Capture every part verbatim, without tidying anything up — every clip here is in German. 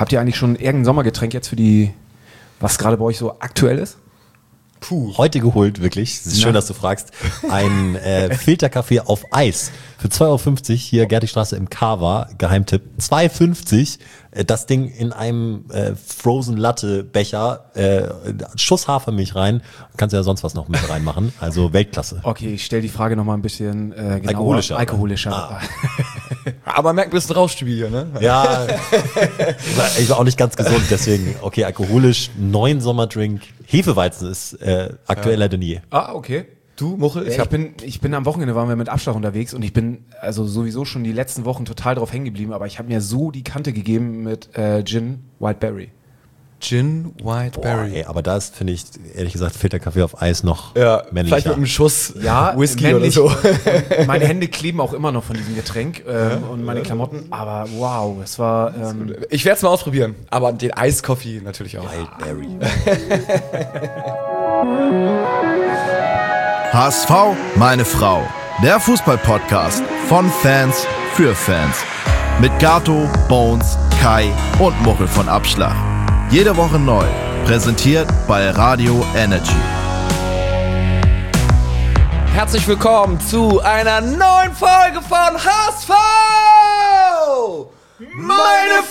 Habt ihr eigentlich schon irgendein Sommergetränk jetzt für die, was gerade bei euch so aktuell ist? Puh. Heute geholt, wirklich. Es ist schön, dass du fragst. Ein äh, Filterkaffee auf Eis für zwei Euro fünfzig, hier Gertigstraße im Kawa, Geheimtipp. zwei Euro fünfzig, äh, das Ding in einem äh, Frozen Latte Becher, äh, Schuss Hafermilch rein. Kannst du ja sonst was noch mit reinmachen. Also Weltklasse. Okay, ich stelle die Frage nochmal ein bisschen äh, genauer. Alkoholischer. Alkoholischer. Ah. Aber merkt ein bisschen Rauschstübi hier, ne? Ja, ich war auch nicht ganz gesund, deswegen, okay, alkoholisch, neuen Sommerdrink, Hefeweizen ist äh, aktueller denn je. Ah, okay. Du, Muchel? Ich, bin, ich bin am Wochenende, waren wir mit Abschlag unterwegs und ich bin also sowieso schon die letzten Wochen total drauf hängen geblieben, aber ich habe mir so die Kante gegeben mit äh, Gin Whiteberry. Gin Whiteberry. Boah, ey, aber da ist, finde ich, ehrlich gesagt, Filterkaffee auf Eis noch Ja, männlicher. vielleicht mit einem Schuss Ja, Whisky männlich. oder so. Und meine Hände kleben auch immer noch von diesem Getränk ähm, und meine Klamotten, aber wow, es war... Ähm, Ich werde es mal ausprobieren, aber den Eiskoffee natürlich auch. Wildberry. H S V, meine Frau. Der Fußball-Podcast von Fans für Fans. Mit Gato, Bones, Kai und Muchel von Abschlag. Jede Woche neu. Präsentiert bei Radio Energy. Herzlich willkommen zu einer neuen Folge von H S V! Meine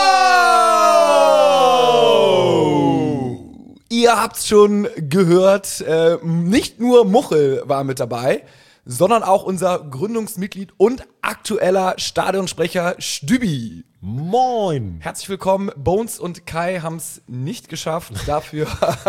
Frau! Ihr habt's schon gehört, äh, nicht nur Muchel war mit dabei, sondern auch unser Gründungsmitglied und aktueller Stadionsprecher Stübi. Moin! Herzlich willkommen. Bones und Kai haben es nicht geschafft. Dafür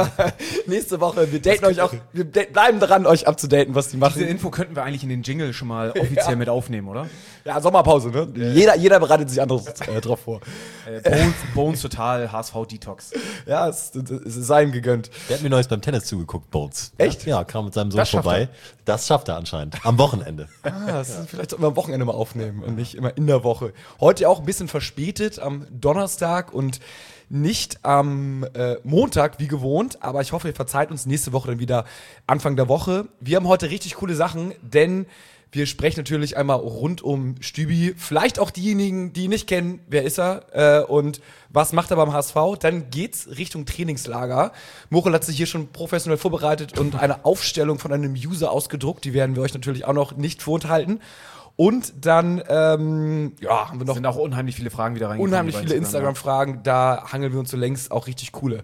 nächste Woche. Wir daten euch auch. Wir da- bleiben dran, euch abzudaten, was die machen. diese Info könnten wir eigentlich in den Jingle schon mal offiziell Ja. mit aufnehmen, oder? Ja, Sommerpause, ne? Jeder, jeder bereitet sich anderes äh, drauf vor. Äh, Bones, Bones total, H S V-Detox. Ja, es, es ist ihm gegönnt. Der hat mir neues beim Tennis zugeguckt, Bones. Echt? Ja, kam mit seinem Sohn Das schafft vorbei. Das schafft er anscheinend. Am Wochenende. Ah, das ist vielleicht sollten wir am Wochenende mal aufnehmen und nicht immer in der Woche. Heute auch ein bisschen verspätet am Donnerstag und nicht am äh, Montag wie gewohnt, aber ich hoffe, ihr verzeiht uns nächste Woche dann wieder Anfang der Woche. Wir haben heute richtig coole Sachen, denn wir sprechen natürlich einmal rund um Stübi. Vielleicht auch diejenigen, die ihn nicht kennen, wer ist er äh, und was macht er beim H S V. Dann geht's Richtung Trainingslager. Muchel hat sich hier schon professionell vorbereitet und eine Aufstellung von einem User ausgedruckt. Die werden wir euch natürlich auch noch nicht vorenthalten. Und dann ähm, ja, haben wir Es noch sind auch unheimlich viele Fragen wieder reingekommen. unheimlich bei viele Instagram-Fragen. Da hangeln wir uns so längst auch richtig coole.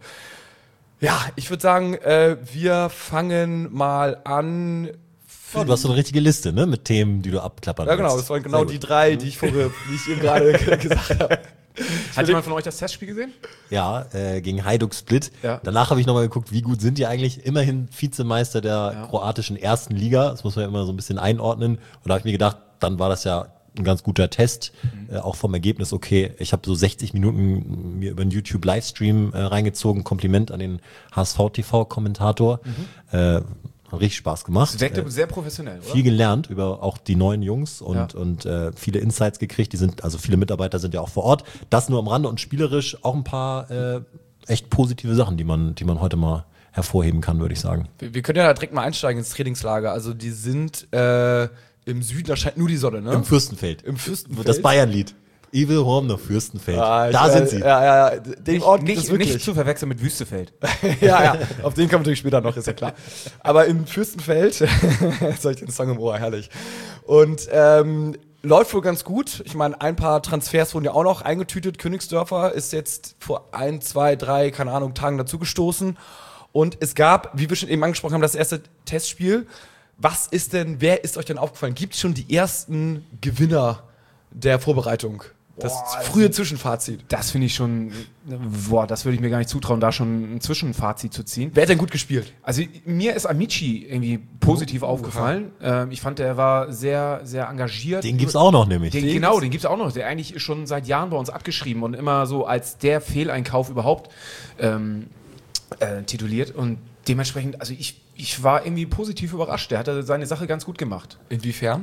Ja, ich würde sagen, äh, wir fangen mal an. Oh, du hast so eine richtige Liste, ne? Mit Themen, die du abklappern Ja, genau, willst. das waren genau Sehr die gut. drei, die ich vorher, die ich eben gerade gesagt habe. Hat jemand von euch das Testspiel gesehen? Ja, äh, gegen Hajduk Split. Ja. Danach habe ich nochmal geguckt, wie gut sind die eigentlich. Immerhin Vizemeister der Ja. kroatischen ersten Liga. Das muss man ja immer so ein bisschen einordnen. Und da habe ich mir gedacht, dann war das ja ein ganz guter Test. Mhm. Äh, auch vom Ergebnis okay. Ich habe so sechzig Minuten mir über einen YouTube-Livestream äh, reingezogen. Kompliment an den H S V-T V-Kommentator. Mhm. Äh, hat richtig Spaß gemacht. Das wirkte Äh, sehr professionell, oder? viel gelernt über auch die neuen Jungs und, Ja. und äh, viele Insights gekriegt. Die sind, also viele Mitarbeiter sind ja auch vor Ort. Das nur am Rande und spielerisch auch ein paar äh, echt positive Sachen, die man, die man heute mal hervorheben kann, würde ich sagen. Wir, wir können ja direkt mal einsteigen ins Trainingslager. Also die sind äh, im Süden, da scheint nur die Sonne, ne? Im Fürstenfeld. Im Fürstenfeld. Das Bayernlied. Evil Horn nach Fürstenfeld. Ah, ich da weiß, sind sie. Ja, ja, ja. Den Ort gibt es Nicht, wirklich. nicht zu verwechseln mit Wüstefeld. ja, ja, auf den kommen wir natürlich später noch, ist ja klar. Aber im Fürstenfeld, jetzt habe ich den Song im Ohr, herrlich. Und ähm, läuft wohl ganz gut. Ich meine, ein paar Transfers wurden ja auch noch eingetütet. Königsdörfer ist jetzt vor ein, zwei, drei, keine Ahnung, Tagen dazugestoßen. Und es gab, wie wir schon eben angesprochen haben, das erste Testspiel. Was ist denn, wer ist euch denn aufgefallen? Gibt es schon die ersten Gewinner der Vorbereitung? Das Boah, frühe Zwischenfazit. Das finde ich schon, boah, das würde ich mir gar nicht zutrauen, da schon ein Zwischenfazit zu ziehen. Wer hat denn gut gespielt? Also mir ist Amici irgendwie positiv aufgefallen. Ähm, ich fand, der war sehr, sehr engagiert. Den gibt's auch noch nämlich. Den, Den genau, gibt's- den gibt es auch noch. Der eigentlich ist schon seit Jahren bei uns abgeschrieben und immer so als der Fehleinkauf überhaupt ähm, äh, tituliert. Und dementsprechend, also ich, ich war irgendwie positiv überrascht. Der hat seine Sache ganz gut gemacht. Inwiefern?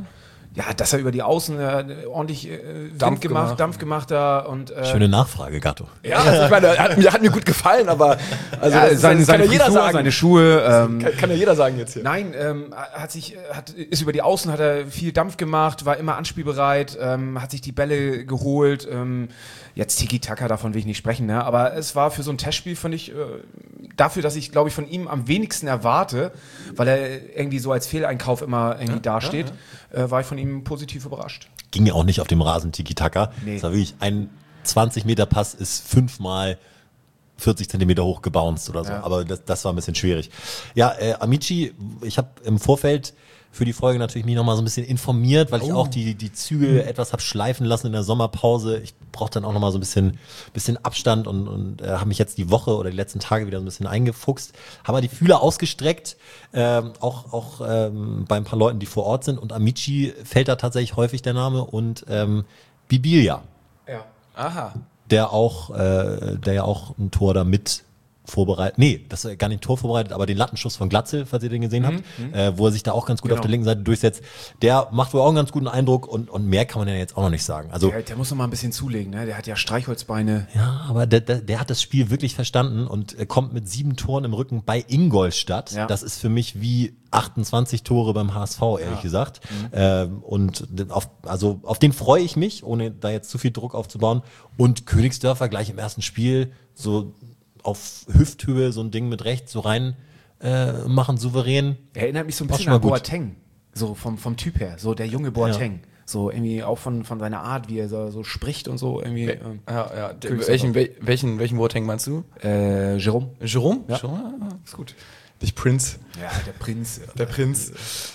ja, dass er über die Außen äh, ordentlich äh, Dampf Dampf gemacht, gemacht. Dampf gemacht da und äh, Schöne Nachfrage, Gatto. Ja, also ich meine, hat, mir hat mir gut gefallen, aber also ja, das, ist- seine, das seine kann ja jeder Frisur, sagen. seine Schuhe. Ähm, kann, kann ja jeder sagen jetzt hier. Nein, ähm, hat sich, hat, ist über die Außen, hat er viel Dampf gemacht, war immer anspielbereit, ähm, hat sich die Bälle geholt. Ähm, jetzt Tiki-Taka, davon will ich nicht sprechen, ne? Aber es war für so ein Testspiel, fand ich, äh, dafür, dass ich, glaube ich, von ihm am wenigsten erwarte, weil er irgendwie so als Fehleinkauf immer irgendwie dasteht, äh, war ich von ihm positiv überrascht. Ging ja auch nicht auf dem Rasen Tiki-Taka. Nee. Das war wirklich ein zwanzig Meter Pass ist fünfmal vierzig Zentimeter hoch gebounced oder so. Ja. Aber das, das war ein bisschen schwierig. Ja, äh, Amici, ich habe im Vorfeld für die Folge natürlich mich nochmal so ein bisschen informiert, weil ich auch die, die Züge etwas habe schleifen lassen in der Sommerpause. Ich brauche dann auch nochmal so ein bisschen, bisschen Abstand und, und äh, habe mich jetzt die Woche oder die letzten Tage wieder so ein bisschen eingefuchst. Habe die Fühler ausgestreckt, ähm, auch, auch ähm, bei ein paar Leuten, die vor Ort sind. Und Amici fällt da tatsächlich häufig der Name und ähm, Bibilia, Ja. Aha. der auch, äh, der ja auch ein Tor da mit vorbereitet, nee, das ist gar nicht ein Tor vorbereitet, aber den Lattenschuss von Glatzel, falls ihr den gesehen habt, äh, wo er sich da auch ganz gut Genau. auf der linken Seite durchsetzt, der macht wohl auch einen ganz guten Eindruck und, und mehr kann man ja jetzt auch noch nicht sagen. Also Der, der muss noch mal ein bisschen zulegen, ne? Der hat ja Streichholzbeine. ja, aber der, der, der hat das Spiel wirklich verstanden und äh, kommt mit sieben Toren im Rücken bei Ingolstadt. Ja. Das ist für mich wie achtundzwanzig Tore beim H S V, ehrlich gesagt. Ähm, und auf, also auf den freue ich mich, ohne da jetzt zu viel Druck aufzubauen. Und Königsdörfer gleich im ersten Spiel so auf Hüfthöhe so ein Ding mit rechts so rein äh, machen, souverän. Er erinnert mich so ein War bisschen schon mal an gut. Boateng, so vom, vom Typ her, so der junge Boateng. So irgendwie auch von, von seiner Art, wie er so, so spricht und so irgendwie. Ähm, Ja, ja. Der, Königsdörfer. welchen, wel- welchen, welchen Boateng meinst du? äh, Jerome. Jerome? Ja. Jerome? Ah, ist gut. Nicht Prince. Ja, der Prinz. Der Prinz.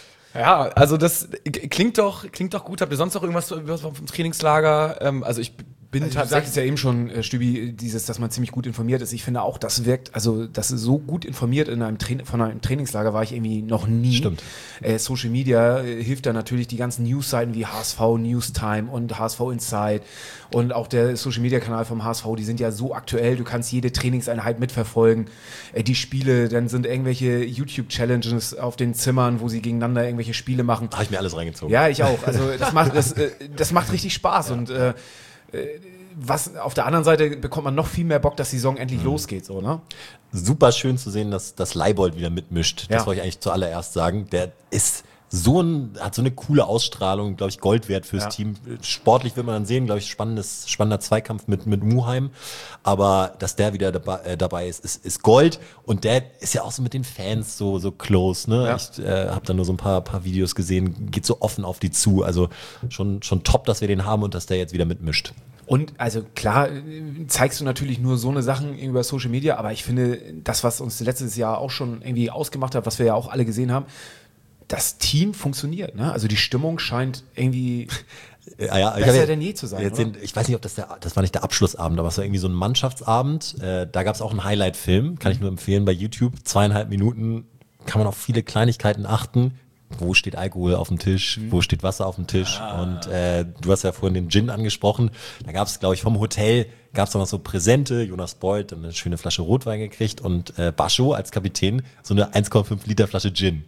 Ja, also das k- klingt doch, klingt doch gut. Habt ihr sonst noch irgendwas was vom Trainingslager? Ähm, also ich bin Also du tatsächlich. sagtest ja eben schon, äh, Stübi, dieses, dass man ziemlich gut informiert ist. Ich finde auch, das wirkt, also das ist so gut informiert in einem Train von einem Trainingslager war ich irgendwie noch nie. Stimmt. Äh, Social Media äh, hilft da natürlich, die ganzen Newsseiten wie H S V Newstime und H S V Inside und auch der Social Media Kanal vom H S V, die sind ja so aktuell, du kannst jede Trainingseinheit mitverfolgen. Äh, die Spiele, dann sind irgendwelche YouTube-Challenges auf den Zimmern, wo sie gegeneinander irgendwelche Spiele machen. Habe ich mir alles reingezogen. Ja, ich auch. Also das macht, das, äh, das macht richtig Spaß und äh, äh, was auf der anderen Seite bekommt man noch viel mehr Bock, dass die Saison endlich losgeht, so, ne? Super schön zu sehen, dass, dass Leibold wieder mitmischt. Das Ja. wollte ich eigentlich zuallererst sagen. Der ist so ein, hat so eine coole Ausstrahlung, glaube ich, Gold wert fürs Ja. Team. Sportlich wird man dann sehen, glaube ich, spannendes, spannender Zweikampf mit, mit Muheim. Aber dass der wieder dabei, äh, dabei ist, ist, ist Gold. Und der ist ja auch so mit den Fans so, so close, ne? Ja. Ich äh, habe da nur so ein paar, paar Videos gesehen, geht so offen auf die zu. Also schon, schon top, dass wir den haben und dass der jetzt wieder mitmischt. Und also klar, äh, zeigst du natürlich nur so eine Sachen über Social Media, aber ich finde, das, was uns letztes Jahr auch schon irgendwie ausgemacht hat, was wir ja auch alle gesehen haben, das Team funktioniert, ne? Also die Stimmung scheint irgendwie Ja, ja, ich besser hab denn je zu sein, Jetzt oder? den, ich weiß nicht, ob das der, das war nicht der Abschlussabend, aber es war irgendwie so ein Mannschaftsabend. Äh, da gab es auch einen Highlight-Film, kann ich nur empfehlen bei YouTube. Zweieinhalb Minuten, kann man auf viele Kleinigkeiten achten. Wo steht Alkohol auf dem Tisch? Wo steht Wasser auf dem Tisch? Und äh, du hast ja vorhin den Gin angesprochen. Da gab es, glaube ich, vom Hotel gab es noch so Präsente. Jonas Beuth dann eine schöne Flasche Rotwein gekriegt und äh, Bascho als Kapitän so eine eins Komma fünf Liter Flasche Gin.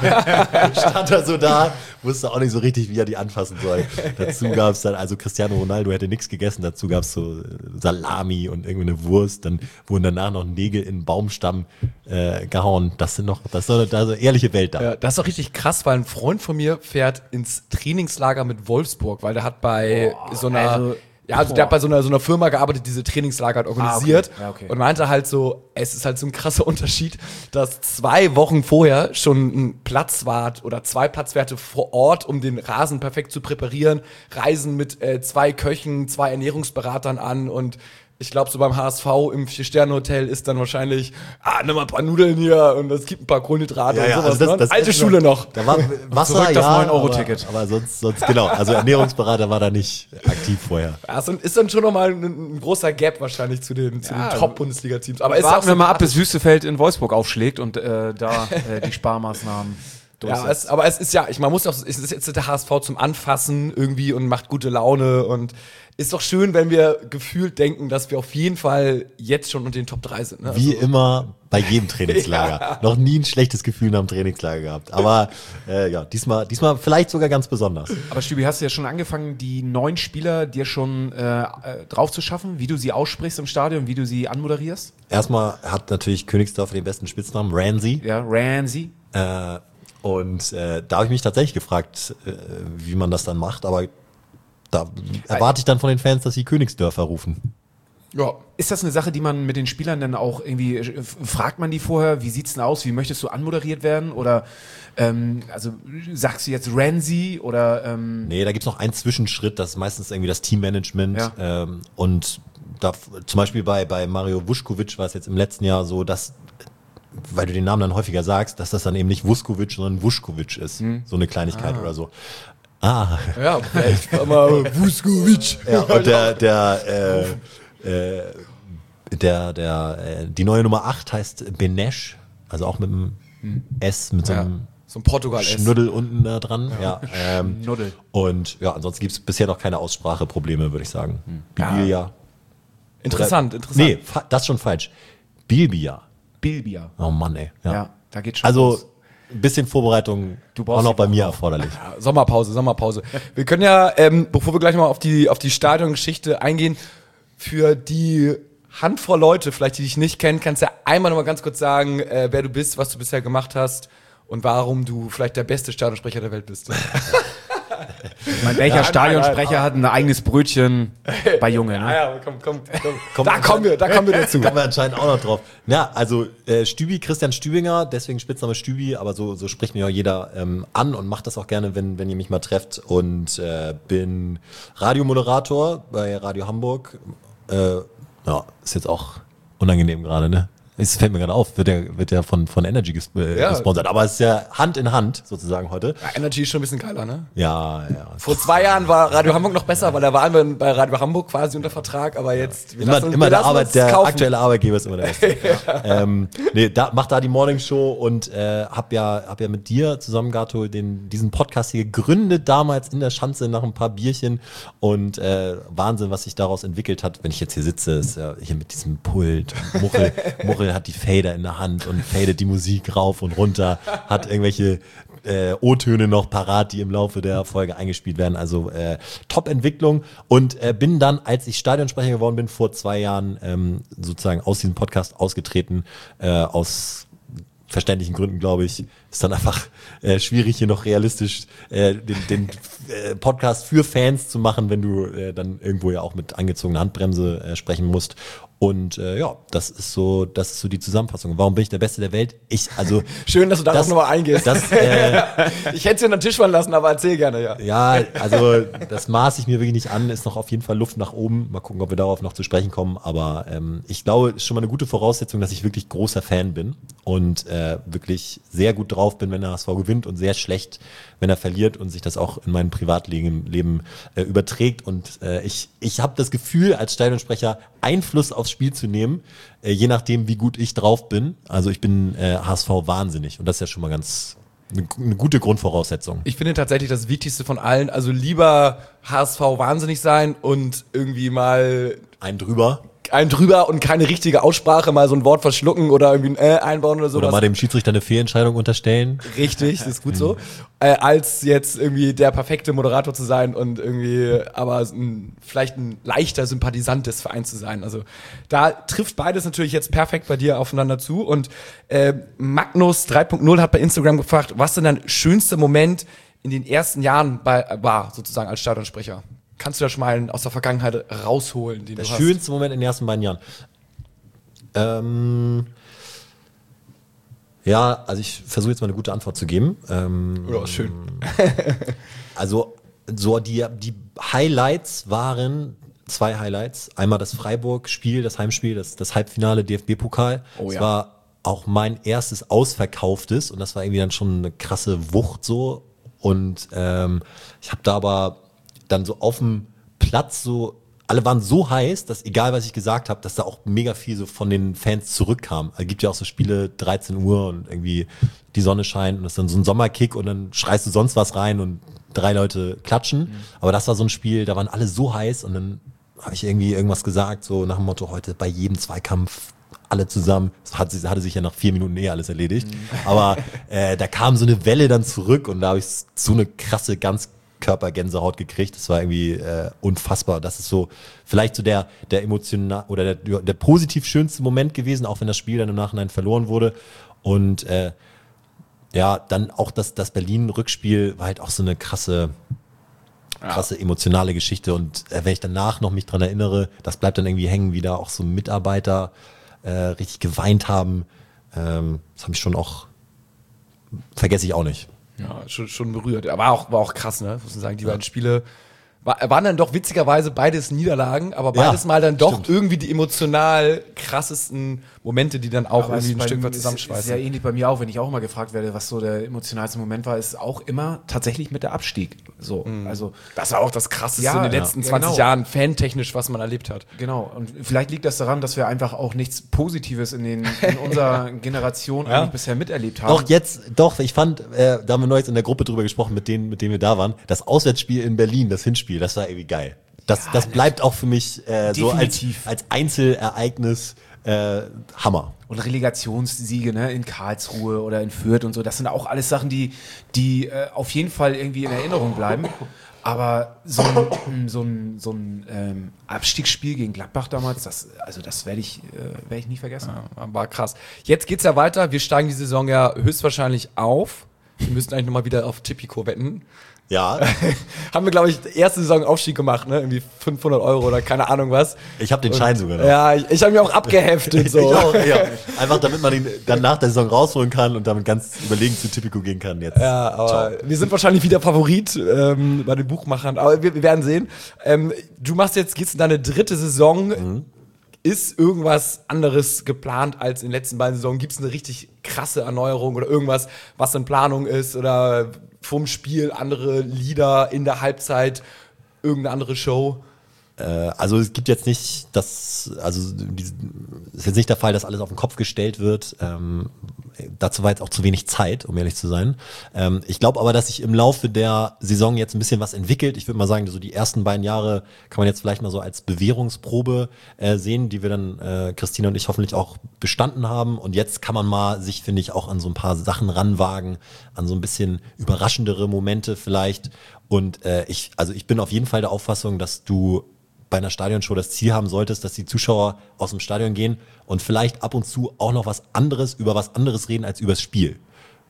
Stand da so da, wusste auch nicht so richtig, wie er die anfassen soll. Dazu gab es dann, also Cristiano Ronaldo hätte nichts gegessen, dazu gab es so äh, Salami und irgendwie eine Wurst. Dann wurden danach noch Nägel in den Baumstamm äh, gehauen. Das sind noch, das ist so eine, da so eine ehrliche Welt da. Ja, das ist doch richtig krass, weil ein Freund von mir fährt ins Trainingslager mit Wolfsburg, weil der hat bei so einer, also, ja, also der hat bei so einer, so einer Firma gearbeitet, die diese Trainingslager hat organisiert Ah, okay. Ja, okay. und meinte halt so, es ist halt so ein krasser Unterschied, dass zwei Wochen vorher schon ein Platzwart oder zwei Platzwärte vor Ort, um den Rasen perfekt zu präparieren, reisen mit äh, zwei Köchen, zwei Ernährungsberatern an und ich glaube, so beim H S V im Vier-Sterne-Hotel ist dann wahrscheinlich, ah, nimm mal ein paar Nudeln hier und es gibt ein paar Kohlenhydrate und sowas. ne? Alte ist Schule noch. Da war Wasser, Zurück das ja, neun Euro Ticket. Aber, aber sonst, sonst, genau. Also Ernährungsberater war da nicht aktiv vorher. Ja, ist dann, ist dann schon nochmal ein, ein großer Gap wahrscheinlich zu den, zu Ja, den Top-Bundesliga-Teams. Aber ist ja auch Warten so wir mal ab, krass. bis Wüstefeld in Wolfsburg aufschlägt und äh, da äh, die Sparmaßnahmen. Ja, es, aber es ist ja, ich, man muss doch, es ist jetzt der H S V zum Anfassen irgendwie und macht gute Laune und ist doch schön, wenn wir gefühlt denken, dass wir auf jeden Fall jetzt schon unter den Top drei sind. Ne? Wie also, immer bei jedem Trainingslager. Ja. Noch nie ein schlechtes Gefühl nach dem Trainingslager gehabt. Aber äh, ja, diesmal, diesmal vielleicht sogar ganz besonders. Aber Stübi, hast du ja schon angefangen, die neuen Spieler dir schon äh, drauf zu schaffen, wie du sie aussprichst im Stadion, wie du sie anmoderierst? Erstmal hat natürlich Königsdorf den besten Spitznamen, Ramsey. Ja, Ramsey. Äh, und äh, da habe ich mich tatsächlich gefragt, äh, wie man das dann macht, aber da erwarte ich dann von den Fans, dass sie Königsdörfer rufen. Ja. Ist das eine Sache, die man mit den Spielern dann auch irgendwie, fragt man die vorher, wie sieht's denn aus, wie möchtest du anmoderiert werden? Oder ähm, also sagst du jetzt Ramsey oder ähm Nee, da gibt's noch einen Zwischenschritt, das ist meistens irgendwie das Teammanagement. Ja. Ähm, und da, zum Beispiel bei, bei Mario Vuskovic war es jetzt im letzten Jahr so, dass, weil du den Namen dann häufiger sagst, dass das dann eben nicht Vuskovic, sondern Vuskovic ist. Hm. So eine Kleinigkeit ah. oder so. Ah. Ja, vielleicht war mal Vuskovic. Ja, und der, der, äh, äh, der, der, äh, die neue Nummer acht heißt Benesch, also auch mit einem hm. S, mit so einem ja, so ein Portugal-S. Schnuddel unten da dran. Ja. Ja, ähm, Schnuddel. Und ja, ansonsten gibt es bisher noch keine Ausspracheprobleme, würde ich sagen. Hm. Bibilia. Interessant, Oder, interessant. Nee, fa- das ist schon falsch. Bilbia. Bilbia. Oh Mann, ey. Ja, Ja, da geht schon also los. ein bisschen Vorbereitung Du brauchst auch noch die bei Woche mir noch. erforderlich. Ja, Sommerpause, Sommerpause. Wir können ja, ähm, bevor wir gleich mal auf die, auf die Stadiongeschichte eingehen, für die Handvoll Leute, vielleicht die dich nicht kennen, kannst du ja einmal noch mal ganz kurz sagen, äh, wer du bist, was du bisher gemacht hast und warum du vielleicht der beste Stadionsprecher der Welt bist. Ich meine, welcher Ja, Stadionsprecher nein, nein, hat ein eigenes Brötchen bei Junge, ne? Ah ja, komm, komm, komm. Komm, da kommen wir, da kommen wir dazu. Kommen wir anscheinend auch noch drauf. Ja, also äh, Stübi, Christian Stübinger, deswegen Spitzname Stübi, aber so, so spricht mir ja jeder ähm, an und macht das auch gerne, wenn, wenn ihr mich mal trefft. Und äh, bin Radiomoderator bei Radio Hamburg. Äh, ja, ist jetzt auch unangenehm gerade, ne? Es fällt mir gerade auf, wird ja, wird ja von, von Energy ges- äh, Ja. gesponsert. Aber es ist ja Hand in Hand sozusagen heute. Ja, Energy ist schon ein bisschen geiler, ne? Ja, ja. Vor zwei Jahren war Radio Hamburg noch besser, weil da waren wir bei Radio Hamburg quasi unter Vertrag, aber jetzt... wir Immer, lassen uns- immer wir der, lassen Arbeit, uns der kaufen. aktuelle Arbeitgeber ist immer der Beste. ja. ähm, nee, da, mach da die Morning Show und äh, hab ja, hab ja mit dir zusammen, Gato, den, diesen Podcast hier gegründet, damals in der Schanze nach ein paar Bierchen und äh, Wahnsinn, was sich daraus entwickelt hat. Wenn ich jetzt hier sitze, ist ja hier mit diesem Pult. Muchel, Muchel hat die Fader in der Hand und fadet die Musik rauf und runter, hat irgendwelche äh, O-Töne noch parat, die im Laufe der Folge eingespielt werden. Also äh, Top-Entwicklung und äh, bin dann, als ich Stadionsprecher geworden bin, vor zwei Jahren ähm, sozusagen aus diesem Podcast ausgetreten, äh, aus verständlichen Gründen, glaube ich, ist dann einfach äh, schwierig, hier noch realistisch äh, den, den äh, Podcast für Fans zu machen, wenn du äh, dann irgendwo ja auch mit angezogener Handbremse äh, sprechen musst. Und äh, ja, das ist so, das ist so die Zusammenfassung. Warum bin ich der Beste der Welt? Ich, also Schön, dass du darauf das- nochmal eingehst. das, äh, Ich hätte es dir unter den Tisch fallen lassen, aber erzähl gerne, ja. ja, also das maße ich mir wirklich nicht an, ist noch auf jeden Fall Luft nach oben. Mal gucken, ob wir darauf noch zu sprechen kommen. Aber ähm, ich glaube, es ist schon mal eine gute Voraussetzung, dass ich wirklich großer Fan bin und äh, wirklich sehr gut drauf bin, wenn der H S V gewinnt und sehr schlecht, wenn er verliert und sich das auch in mein Privatleben Leben, äh, überträgt. Und äh, ich, ich habe das Gefühl, als Stadionsprecher Einfluss aufs Spiel zu nehmen, äh, je nachdem, wie gut ich drauf bin. Also ich bin äh, H S V wahnsinnig und das ist ja schon mal ganz eine, eine gute Grundvoraussetzung. Ich finde tatsächlich das Wichtigste von allen, also lieber H S V wahnsinnig sein und irgendwie mal Ein drüber. einen drüber und keine richtige Aussprache, mal so ein Wort verschlucken oder irgendwie ein äh einbauen oder sowas. Oder mal dem Schiedsrichter eine Fehlentscheidung unterstellen. Richtig, das ist gut so. Äh, als jetzt irgendwie der perfekte Moderator zu sein und irgendwie aber ein, vielleicht ein leichter Sympathisant des Vereins zu sein. Also da trifft beides natürlich jetzt perfekt bei dir aufeinander zu. Und äh, Magnus drei Punkt null hat bei Instagram gefragt, was denn dein schönster Moment in den ersten Jahren bei, war, sozusagen als Stadionsprecher? Kannst du da schon mal einen aus der Vergangenheit rausholen, den Der du hast? schönste Moment in den ersten beiden Jahren. Ähm, ja, also ich versuche jetzt mal eine gute Antwort zu geben. Ähm, Ja, schön. Also so die, die Highlights waren zwei Highlights. Einmal das Freiburg-Spiel, das Heimspiel, das, das Halbfinale D F B-Pokal. Oh das ja. war auch mein erstes ausverkauftes und das war irgendwie dann schon eine krasse Wucht so. Und ähm, ich habe da aber dann so auf dem Platz so alle waren so heiß, dass egal was ich gesagt habe, dass da auch mega viel so von den Fans zurückkam. Es gibt ja auch so Spiele, dreizehn Uhr und irgendwie die Sonne scheint und das ist dann so ein Sommerkick und dann schreist du sonst was rein und drei Leute klatschen. Mhm. Aber das war so ein Spiel, da waren alle so heiß und dann habe ich irgendwie irgendwas gesagt, so nach dem Motto, heute bei jedem Zweikampf alle zusammen. Das hat, hatte sich ja nach vier Minuten eh alles erledigt. Mhm. Aber äh, da kam so eine Welle dann zurück und da habe ich so eine krasse ganz Körpergänsehaut gekriegt. Das war irgendwie äh, unfassbar. Das ist so vielleicht so der der emotional oder der, der positiv schönste Moment gewesen, auch wenn das Spiel dann im Nachhinein verloren wurde. Und äh, ja, dann auch das das Berlin-Rückspiel war halt auch so eine krasse krasse emotionale Geschichte. Und äh, wenn ich danach noch mich dran erinnere, das bleibt dann irgendwie hängen, wie da auch so Mitarbeiter äh, richtig geweint haben. Ähm, das habe ich schon auch vergesse ich auch nicht. Ja, schon, schon berührt. Aber auch, war auch krass, ne? Muss man sagen, die ja. beiden Spiele war, waren dann doch witzigerweise beides Niederlagen, aber beides ja, mal dann doch stimmt. irgendwie die emotional krassesten Momente, die dann auch aber irgendwie ein Stück weit zusammenschweißen. Ist ja ähnlich bei mir auch, wenn ich auch mal gefragt werde, was so der emotionalste Moment war, ist auch immer tatsächlich mit der Abstieg. So, mhm. also das war auch das Krasseste ja, in den letzten ja, zwanzig genau. Jahren, fantechnisch, was man erlebt hat. Genau, und vielleicht liegt das daran, dass wir einfach auch nichts Positives in, den, in unserer Generation ja. eigentlich bisher miterlebt haben. Doch, jetzt, doch, ich fand, äh, da haben wir neulich in der Gruppe drüber gesprochen, mit denen, mit denen wir da waren, das Auswärtsspiel in Berlin, das Hinspiel, das war irgendwie geil. Das, ja, das bleibt auch für mich äh, so als, als Einzelereignis äh, Hammer. Und Relegationssiege, ne, in Karlsruhe oder in Fürth und so, das sind auch alles Sachen, die, die äh, auf jeden Fall irgendwie in Erinnerung bleiben. Aber so ein, so ein, so ein ähm, Abstiegsspiel gegen Gladbach damals, das, also das werde ich, äh, werd ich nie vergessen. Ja, war krass. Jetzt geht's ja weiter. Wir steigen die Saison ja höchstwahrscheinlich auf. Wir müssen eigentlich nochmal wieder auf Tipico wetten. Ja. Haben wir, glaube ich, erste Saison Aufstieg gemacht, ne? Irgendwie fünfhundert Euro oder keine Ahnung was. Ich habe den Schein und, sogar noch. Ja, ich, ich habe mir auch abgeheftet. So. Ich auch, ja. Einfach damit man ihn dann nach der Saison rausholen kann und damit ganz überlegen zu Tipico gehen kann jetzt. Ja, aber Ciao. Wir sind wahrscheinlich wieder Favorit ähm, bei den Buchmachern, aber wir, wir werden sehen. Ähm, du machst jetzt, gehst in deine dritte Saison. Mhm. Ist irgendwas anderes geplant als in den letzten beiden Saisonen? Gibt es eine richtig krasse Erneuerung oder irgendwas, was in Planung ist oder vom Spiel andere Lieder in der Halbzeit, irgendeine andere Show? Äh, also es gibt jetzt nicht das, also es ist jetzt nicht der Fall, dass alles auf den Kopf gestellt wird. Ähm, dazu war jetzt auch zu wenig Zeit, um ehrlich zu sein. Ähm, ich glaube aber, dass sich im Laufe der Saison jetzt ein bisschen was entwickelt. Ich würde mal sagen, so die ersten beiden Jahre kann man jetzt vielleicht mal so als Bewährungsprobe äh, sehen, die wir dann, äh, Christina und ich, hoffentlich auch bestanden haben. Und jetzt kann man mal sich, finde ich, auch an so ein paar Sachen ranwagen, an so ein bisschen überraschendere Momente vielleicht. Und äh, ich, also ich bin auf jeden Fall der Auffassung, dass du bei einer Stadionshow das Ziel haben solltest, dass die Zuschauer aus dem Stadion gehen und vielleicht ab und zu auch noch was anderes, über was anderes reden als übers Spiel.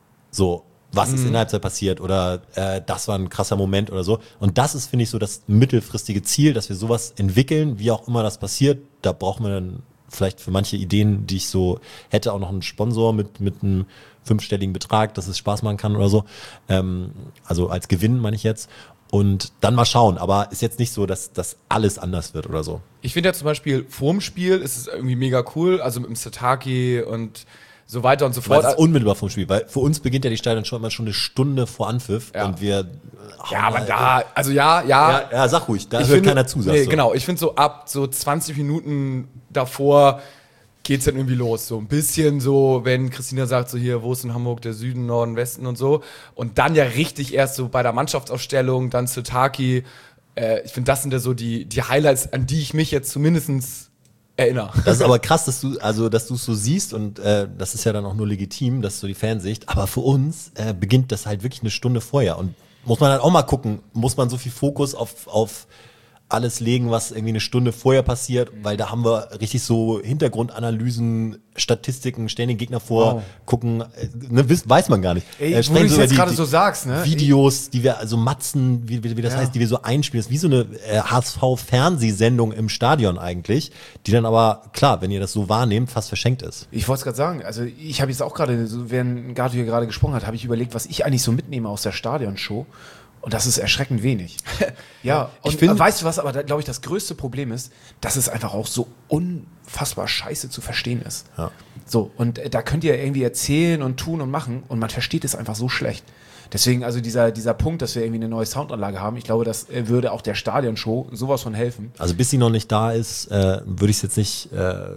So, was mhm. ist in der Halbzeit passiert oder äh, das war ein krasser Moment oder so. Und das ist, finde ich, so das mittelfristige Ziel, dass wir sowas entwickeln, wie auch immer das passiert. Da braucht man dann vielleicht für manche Ideen, die ich so hätte, auch noch einen Sponsor mit, mit einem fünfstelligen Betrag, dass es Spaß machen kann oder so. Ähm, also als Gewinn meine ich jetzt. Und dann mal schauen, aber ist jetzt nicht so, dass das alles anders wird oder so. Ich finde ja zum Beispiel vorm Spiel ist es irgendwie mega cool, also mit dem Sataki und so weiter und so fort. Das ist unmittelbar vom Spiel, weil für uns beginnt ja die Stadion schon immer schon eine Stunde vor Anpfiff ja. und wir... Ja, aber da, also ja, ja. Ja, ja sag ruhig, da hört finde, keiner zu, sagst nee, du. Genau, ich finde so ab so zwanzig Minuten davor geht's dann irgendwie los. So ein bisschen so, wenn Christina sagt, so hier, wo ist in Hamburg der Süden, Norden, Westen und so. Und dann ja richtig erst so bei der Mannschaftsaufstellung, dann Sotaki. Äh, ich finde, das sind ja so die, die Highlights, an die ich mich jetzt zumindest erinnere. Das ist aber krass, dass du, also, dass du es so siehst und äh, das ist ja dann auch nur legitim, dass so die Fansicht. Aber für uns äh, beginnt das halt wirklich eine Stunde vorher. Und muss man halt auch mal gucken, muss man so viel Fokus auf, auf alles legen, was irgendwie eine Stunde vorher passiert, weil da haben wir richtig so Hintergrundanalysen, Statistiken, stellen den Gegner vor, wow. gucken, ne, weiß man gar nicht. Ey, äh, wo du es jetzt gerade so sagst, ne? Videos, die wir, also Matzen, wie, wie, wie das ja. heißt, die wir so einspielen, das ist wie so eine äh, H S V-Fernsehsendung im Stadion eigentlich, die dann aber, klar, wenn ihr das so wahrnehmt, fast verschenkt ist. Ich wollte es gerade sagen, also ich habe jetzt auch gerade, so, während Gato hier gerade gesprochen hat, habe ich überlegt, was ich eigentlich so mitnehme aus der Stadionshow. Und das ist erschreckend wenig. Ja, und ich find, weißt du was, aber da glaube ich, das größte Problem ist, dass es einfach auch so unfassbar scheiße zu verstehen ist. Ja. So, und äh, da könnt ihr irgendwie erzählen und tun und machen und man versteht es einfach so schlecht. Deswegen, also dieser, dieser Punkt, dass wir irgendwie eine neue Soundanlage haben, ich glaube, das äh, würde auch der Stadionshow sowas von helfen. Also bis sie noch nicht da ist, äh, würde ich es jetzt nicht... Äh,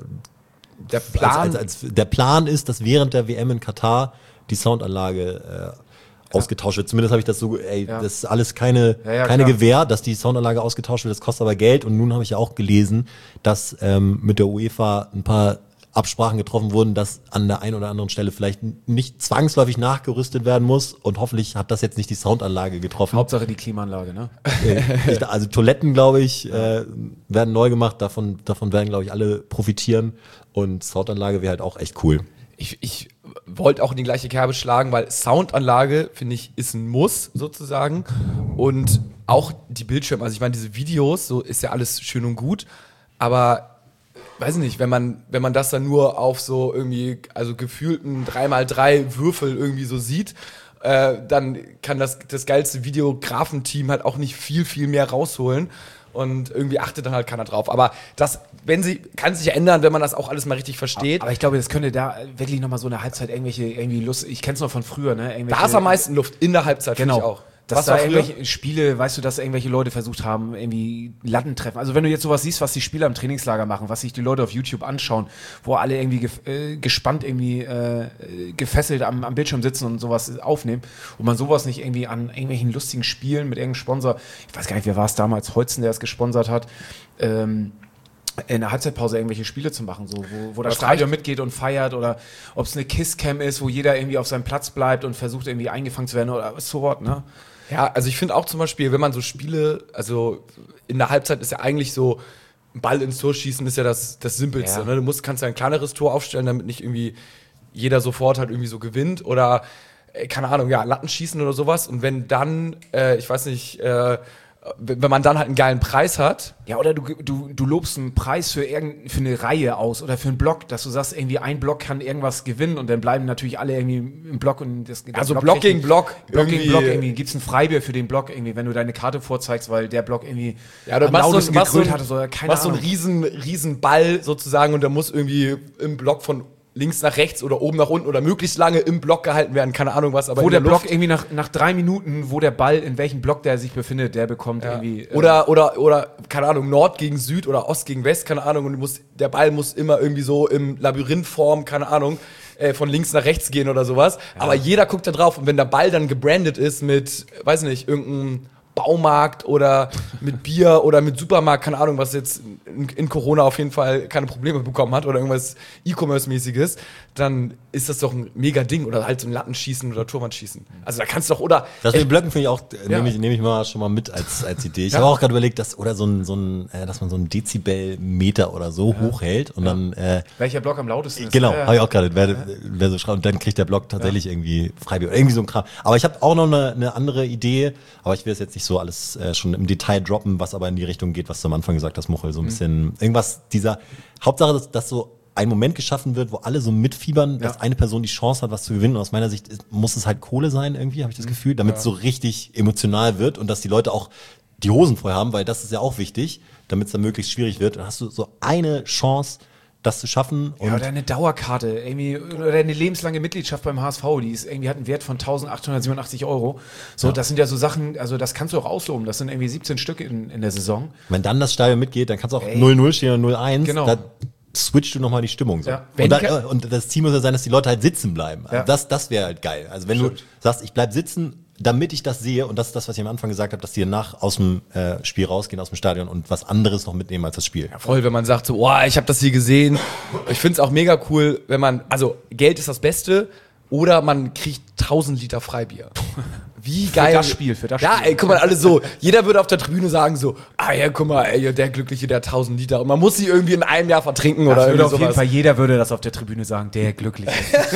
Der Plan, als, als, als, der Plan ist, dass während der W M in Katar die Soundanlage äh, ausgetauscht wird. Zumindest habe ich das so, ey, Ja. das ist alles keine, Ja, ja, keine klar. Gewähr, dass die Soundanlage ausgetauscht wird, das kostet aber Geld. Und nun habe ich ja auch gelesen, dass ähm, mit der UEFA ein paar Absprachen getroffen wurden, dass an der einen oder anderen Stelle vielleicht nicht zwangsläufig nachgerüstet werden muss. Und hoffentlich hat das jetzt nicht die Soundanlage getroffen. Hauptsache die Klimaanlage, ne? Äh, ich, also Toiletten, glaube ich, äh, werden neu gemacht. Davon, davon werden, glaube ich, alle profitieren. Und Soundanlage wäre halt auch echt cool. ich, ich wollte auch in die gleiche Kerbe schlagen, weil Soundanlage, finde ich, ist ein Muss sozusagen. Und auch die Bildschirme, also ich meine, diese Videos, so ist ja alles schön und gut, aber weiß nicht, wenn man, wenn man das dann nur auf so irgendwie, also gefühlten drei mal drei Würfel irgendwie so sieht, äh, dann kann das, das geilste Videografenteam halt auch nicht viel, viel mehr rausholen. Und irgendwie achtet dann halt keiner drauf. Aber das, wenn sie, kann sich ja ändern, wenn man das auch alles mal richtig versteht. Aber ich glaube, das könnte da wirklich nochmal so eine Halbzeit irgendwelche, irgendwie Lust, ich kenn's noch von früher, ne? Irgendwelche, Da ist am meisten Luft in der Halbzeit, finde ich Genau. auch. Dass Was da war früher? irgendwelche Spiele, weißt du, dass irgendwelche Leute versucht haben, irgendwie Latten treffen. Also wenn du jetzt sowas siehst, was die Spieler im Trainingslager machen, was sich die Leute auf YouTube anschauen, wo alle irgendwie gef äh, gespannt irgendwie äh, gefesselt am, am Bildschirm sitzen und sowas aufnehmen und man sowas nicht irgendwie an irgendwelchen lustigen Spielen mit irgendeinem Sponsor, ich weiß gar nicht, wer war es damals, Holzen, der es gesponsert hat, ähm, in der Halbzeitpause irgendwelche Spiele zu machen, so, wo, wo das Das Stadion reicht. mitgeht und feiert oder ob es eine Kisscam ist, wo jeder irgendwie auf seinem Platz bleibt und versucht irgendwie eingefangen zu werden oder so what, ne? Ja, also ich finde auch zum Beispiel, wenn man so Spiele, also in der Halbzeit ist ja eigentlich so, ein Ball ins Tor schießen ist ja das, das Simpelste. Ja. Ne? Du musst, kannst ja ein kleineres Tor aufstellen, damit nicht irgendwie jeder sofort halt irgendwie so gewinnt oder, äh, keine Ahnung, ja, Latten schießen oder sowas. Und wenn dann, äh, ich weiß nicht, äh, wenn man dann halt einen geilen Preis hat. Ja, oder du, du, du lobst einen Preis für, irgend, für eine Reihe aus oder für einen Block, dass du sagst, irgendwie ein Block kann irgendwas gewinnen und dann bleiben natürlich alle irgendwie im Block und das, das Also Block Block kriegt- gegen Block. Block gegen irgendwie- Block irgendwie. Gibt's ein Freibier für den Block irgendwie, wenn du deine Karte vorzeigst, weil der Block irgendwie Ja, du am machst so, lautesten machst so, gegrölt ein, hat oder keine machst so einen Ahnung. riesen, riesen Ball sozusagen und der muss irgendwie im Block von links nach rechts oder oben nach unten oder möglichst lange im Block gehalten werden, keine Ahnung was, aber Wo in der Luft. Block irgendwie nach, nach drei Minuten, wo der Ball, in welchem Block der sich befindet, der bekommt irgendwie. äh, Oder, oder, oder, keine Ahnung, Nord gegen Süd oder Ost gegen West, keine Ahnung, und du musst, der Ball muss immer irgendwie so im Labyrinthform, keine Ahnung, äh, von links nach rechts gehen oder sowas. Aber jeder guckt da drauf und wenn der Ball dann gebrandet ist mit, weiß nicht, irgendeinem Baumarkt oder mit Bier oder mit Supermarkt, keine Ahnung, was jetzt in, in Corona auf jeden Fall keine Probleme bekommen hat oder irgendwas E-Commerce-mäßiges, dann ist das doch ein mega Ding oder halt so ein Lattenschießen oder Turmwandschießen. Also da kannst du doch, oder Das mit den Blöcken finde ich auch, äh, Ja. nehme ich, nehm ich mal schon mal mit als, als Idee. Ich Ja. habe auch gerade überlegt, dass, oder so ein, so ein, äh, dass man so einen Dezibelmeter oder so hochhält und dann, äh, welcher Block am lautesten ist. genau, Ja, ja. habe ich auch gerade, wer, wer so schreibt, und dann kriegt der Block tatsächlich irgendwie Freibier oder irgendwie so ein Kram. Aber ich habe auch noch eine, eine andere Idee, aber ich will es jetzt nicht so alles äh, schon im Detail droppen, was aber in die Richtung geht, was du am Anfang gesagt hast, Muchel, so ein bisschen, irgendwas dieser, Hauptsache, dass, dass so ein Moment geschaffen wird, wo alle so mitfiebern, dass Ja. eine Person die Chance hat, was zu gewinnen. Und aus meiner Sicht ist, muss es halt Kohle sein irgendwie, habe ich das Gefühl, damit es so richtig emotional wird und dass die Leute auch die Hosen voll haben, weil das ist ja auch wichtig, damit es dann möglichst schwierig wird. Dann hast du so eine Chance, das zu schaffen. Und Ja, oder eine Dauerkarte, irgendwie, oder eine lebenslange Mitgliedschaft beim H S V, die ist irgendwie hat einen Wert von eintausendachthundertsiebenundachtzig Euro. So, Ja. das sind ja so Sachen, also das kannst du auch ausloben, das sind irgendwie siebzehn Stück in, in der Saison. wenn dann das Stadion mitgeht, dann kannst du auch Ey. null null stehen oder null eins. Genau. Da switchst du nochmal die Stimmung so. Ja. Und, dann, Wenn- und das Ziel muss ja sein, dass die Leute halt sitzen bleiben. Also Ja. das das wäre halt geil. Also wenn Stimmt. du sagst, ich bleib sitzen, damit ich das sehe, und das ist das, was ich am Anfang gesagt habe, dass die danach aus dem äh, Spiel rausgehen, aus dem Stadion und was anderes noch mitnehmen als das Spiel. voll, wenn man sagt so, boah, ich habe das hier gesehen. Ich finde es auch mega cool, wenn man, also Geld ist das Beste oder man kriegt tausend Liter Freibier. Wie geil. das Spiel, für das Ja, Spiel. ey, guck mal, alle so, jeder würde auf der Tribüne sagen so, ah ja, guck mal, ey, der Glückliche, der hat tausend Liter. Und man muss sie irgendwie in einem Jahr vertrinken Das oder würde irgendwie auf jeden sowas. Fall, jeder würde das auf der Tribüne sagen, der Glückliche.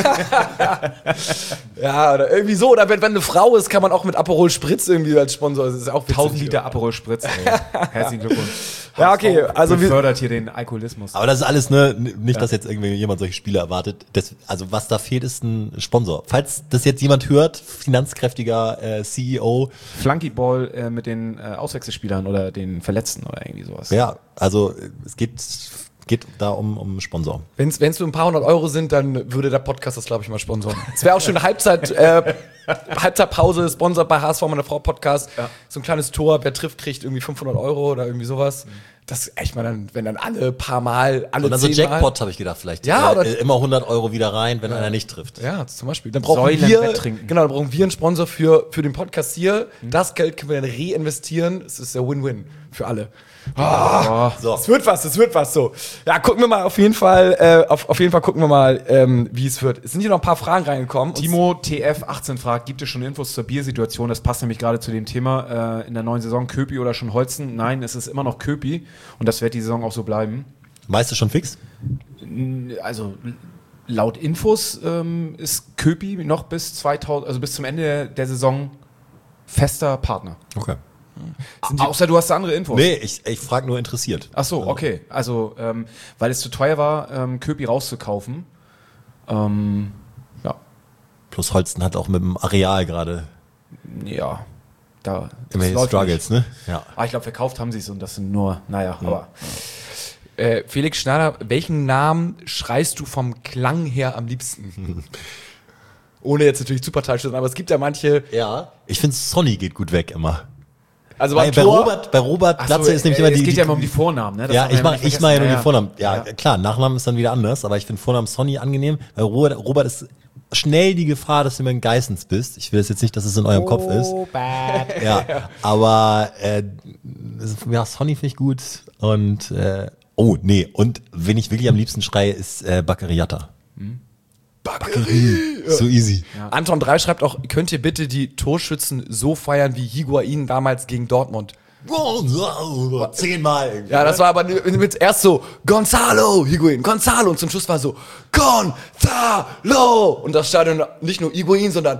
Ja, oder irgendwie so. Oder wenn, wenn eine Frau ist, kann man auch mit Aperol Spritz irgendwie als Sponsor. Das ist auch witzig. tausend Liter Aperol Spritz, ey. Herzlichen Glückwunsch. Ja, okay, also wir- fördert hier den Alkoholismus. Aber das ist alles, ne, nicht, dass jetzt irgendwie jemand solche Spiele erwartet. Das, also was da fehlt, ist ein Sponsor. Falls das jetzt jemand hört, finanzkräftiger äh, C E O, Flunkyball äh, mit den äh, Auswechselspielern oder den Verletzten oder irgendwie sowas. ja, also äh, es geht, geht da um, um Sponsor. Wenn es nur ein paar hundert Euro sind, dann würde der Podcast das, glaube ich, mal sponsoren. Es wäre auch schon eine Halbzeit, äh, Halbzeitpause, sponsert bei H S V, meine Frau Podcast. Ja. So ein kleines Tor, wer trifft, kriegt irgendwie fünfhundert Euro oder irgendwie sowas. Mhm. Das ist echt mal dann, wenn dann alle paar Mal, alle Und dann so Jackpot, habe ich gedacht, vielleicht. Ja, oder äh, immer hundert Euro wieder rein, wenn ja. einer nicht trifft. Ja, zum Beispiel. Dann brauchen Säulen wir, genau, dann brauchen wir einen Sponsor für, für den Podcast hier. Mhm. Das Geld können wir dann reinvestieren. Es ist der Win-Win für alle. Oh, so. Es wird was, es wird was so. Ja, gucken wir mal auf jeden Fall, äh, auf, auf jeden Fall gucken wir mal, ähm, wie es wird. Es sind hier noch ein paar Fragen reingekommen. Timo T F achtzehn fragt, gibt es schon Infos zur Biersituation? Das passt nämlich gerade zu dem Thema äh, in der neuen Saison. Köpi oder schon Holzen? Nein, es ist immer noch Köpi und das wird die Saison auch so bleiben. Weißt du schon fix? Also laut Infos ähm, ist Köpi noch bis zweitausend, also bis zum Ende der Saison fester Partner. Okay. Sind die, außer du hast andere Infos. Nee, ich, ich frage nur interessiert. Ach so, okay. Also, ähm, weil es zu teuer war, ähm, Köpi rauszukaufen. Ähm, ja. Plus Holsten hat auch mit dem Areal gerade. Ja. Da. Immer Struggles, ne? Ja. Ah, ich glaube, verkauft haben sie es und das sind nur, naja, ja. aber. Äh, Felix Schneider, welchen Namen schreist du vom Klang her am liebsten? Ohne jetzt natürlich zu parteiisch zu sein, aber es gibt ja manche. Ja. Ich finde, Sonny geht gut weg immer. Also bei, bei Robert, bei Robert Glatze so, ist nämlich äh, immer die. Es geht die, ja immer um die Vornamen, ne? Das ja, ich mache ich mach ja nur ja, die Vornamen. Ja, ja, klar, Nachnamen ist dann wieder anders, aber ich finde Vornamen Sonny angenehm, weil Robert, Robert ist schnell die Gefahr, dass du mir ein Geissens bist. Ich will jetzt nicht, dass es in eurem oh, Kopf ist. Bad. Ja, aber äh, ja, Sonny finde ich gut und äh, oh, nee, und wen ich wirklich am liebsten schreie, ist äh, Baccariata. Hm? Bakary. Ja. So easy. Ja. Anton drei schreibt auch, könnt ihr bitte die Torschützen so feiern wie Higuain damals gegen Dortmund? Zehnmal. Ja, das war aber mit erst so Gonzalo, Higuain, Gonzalo und zum Schluss war so Gonzalo und das Stadion nicht nur Higuain, sondern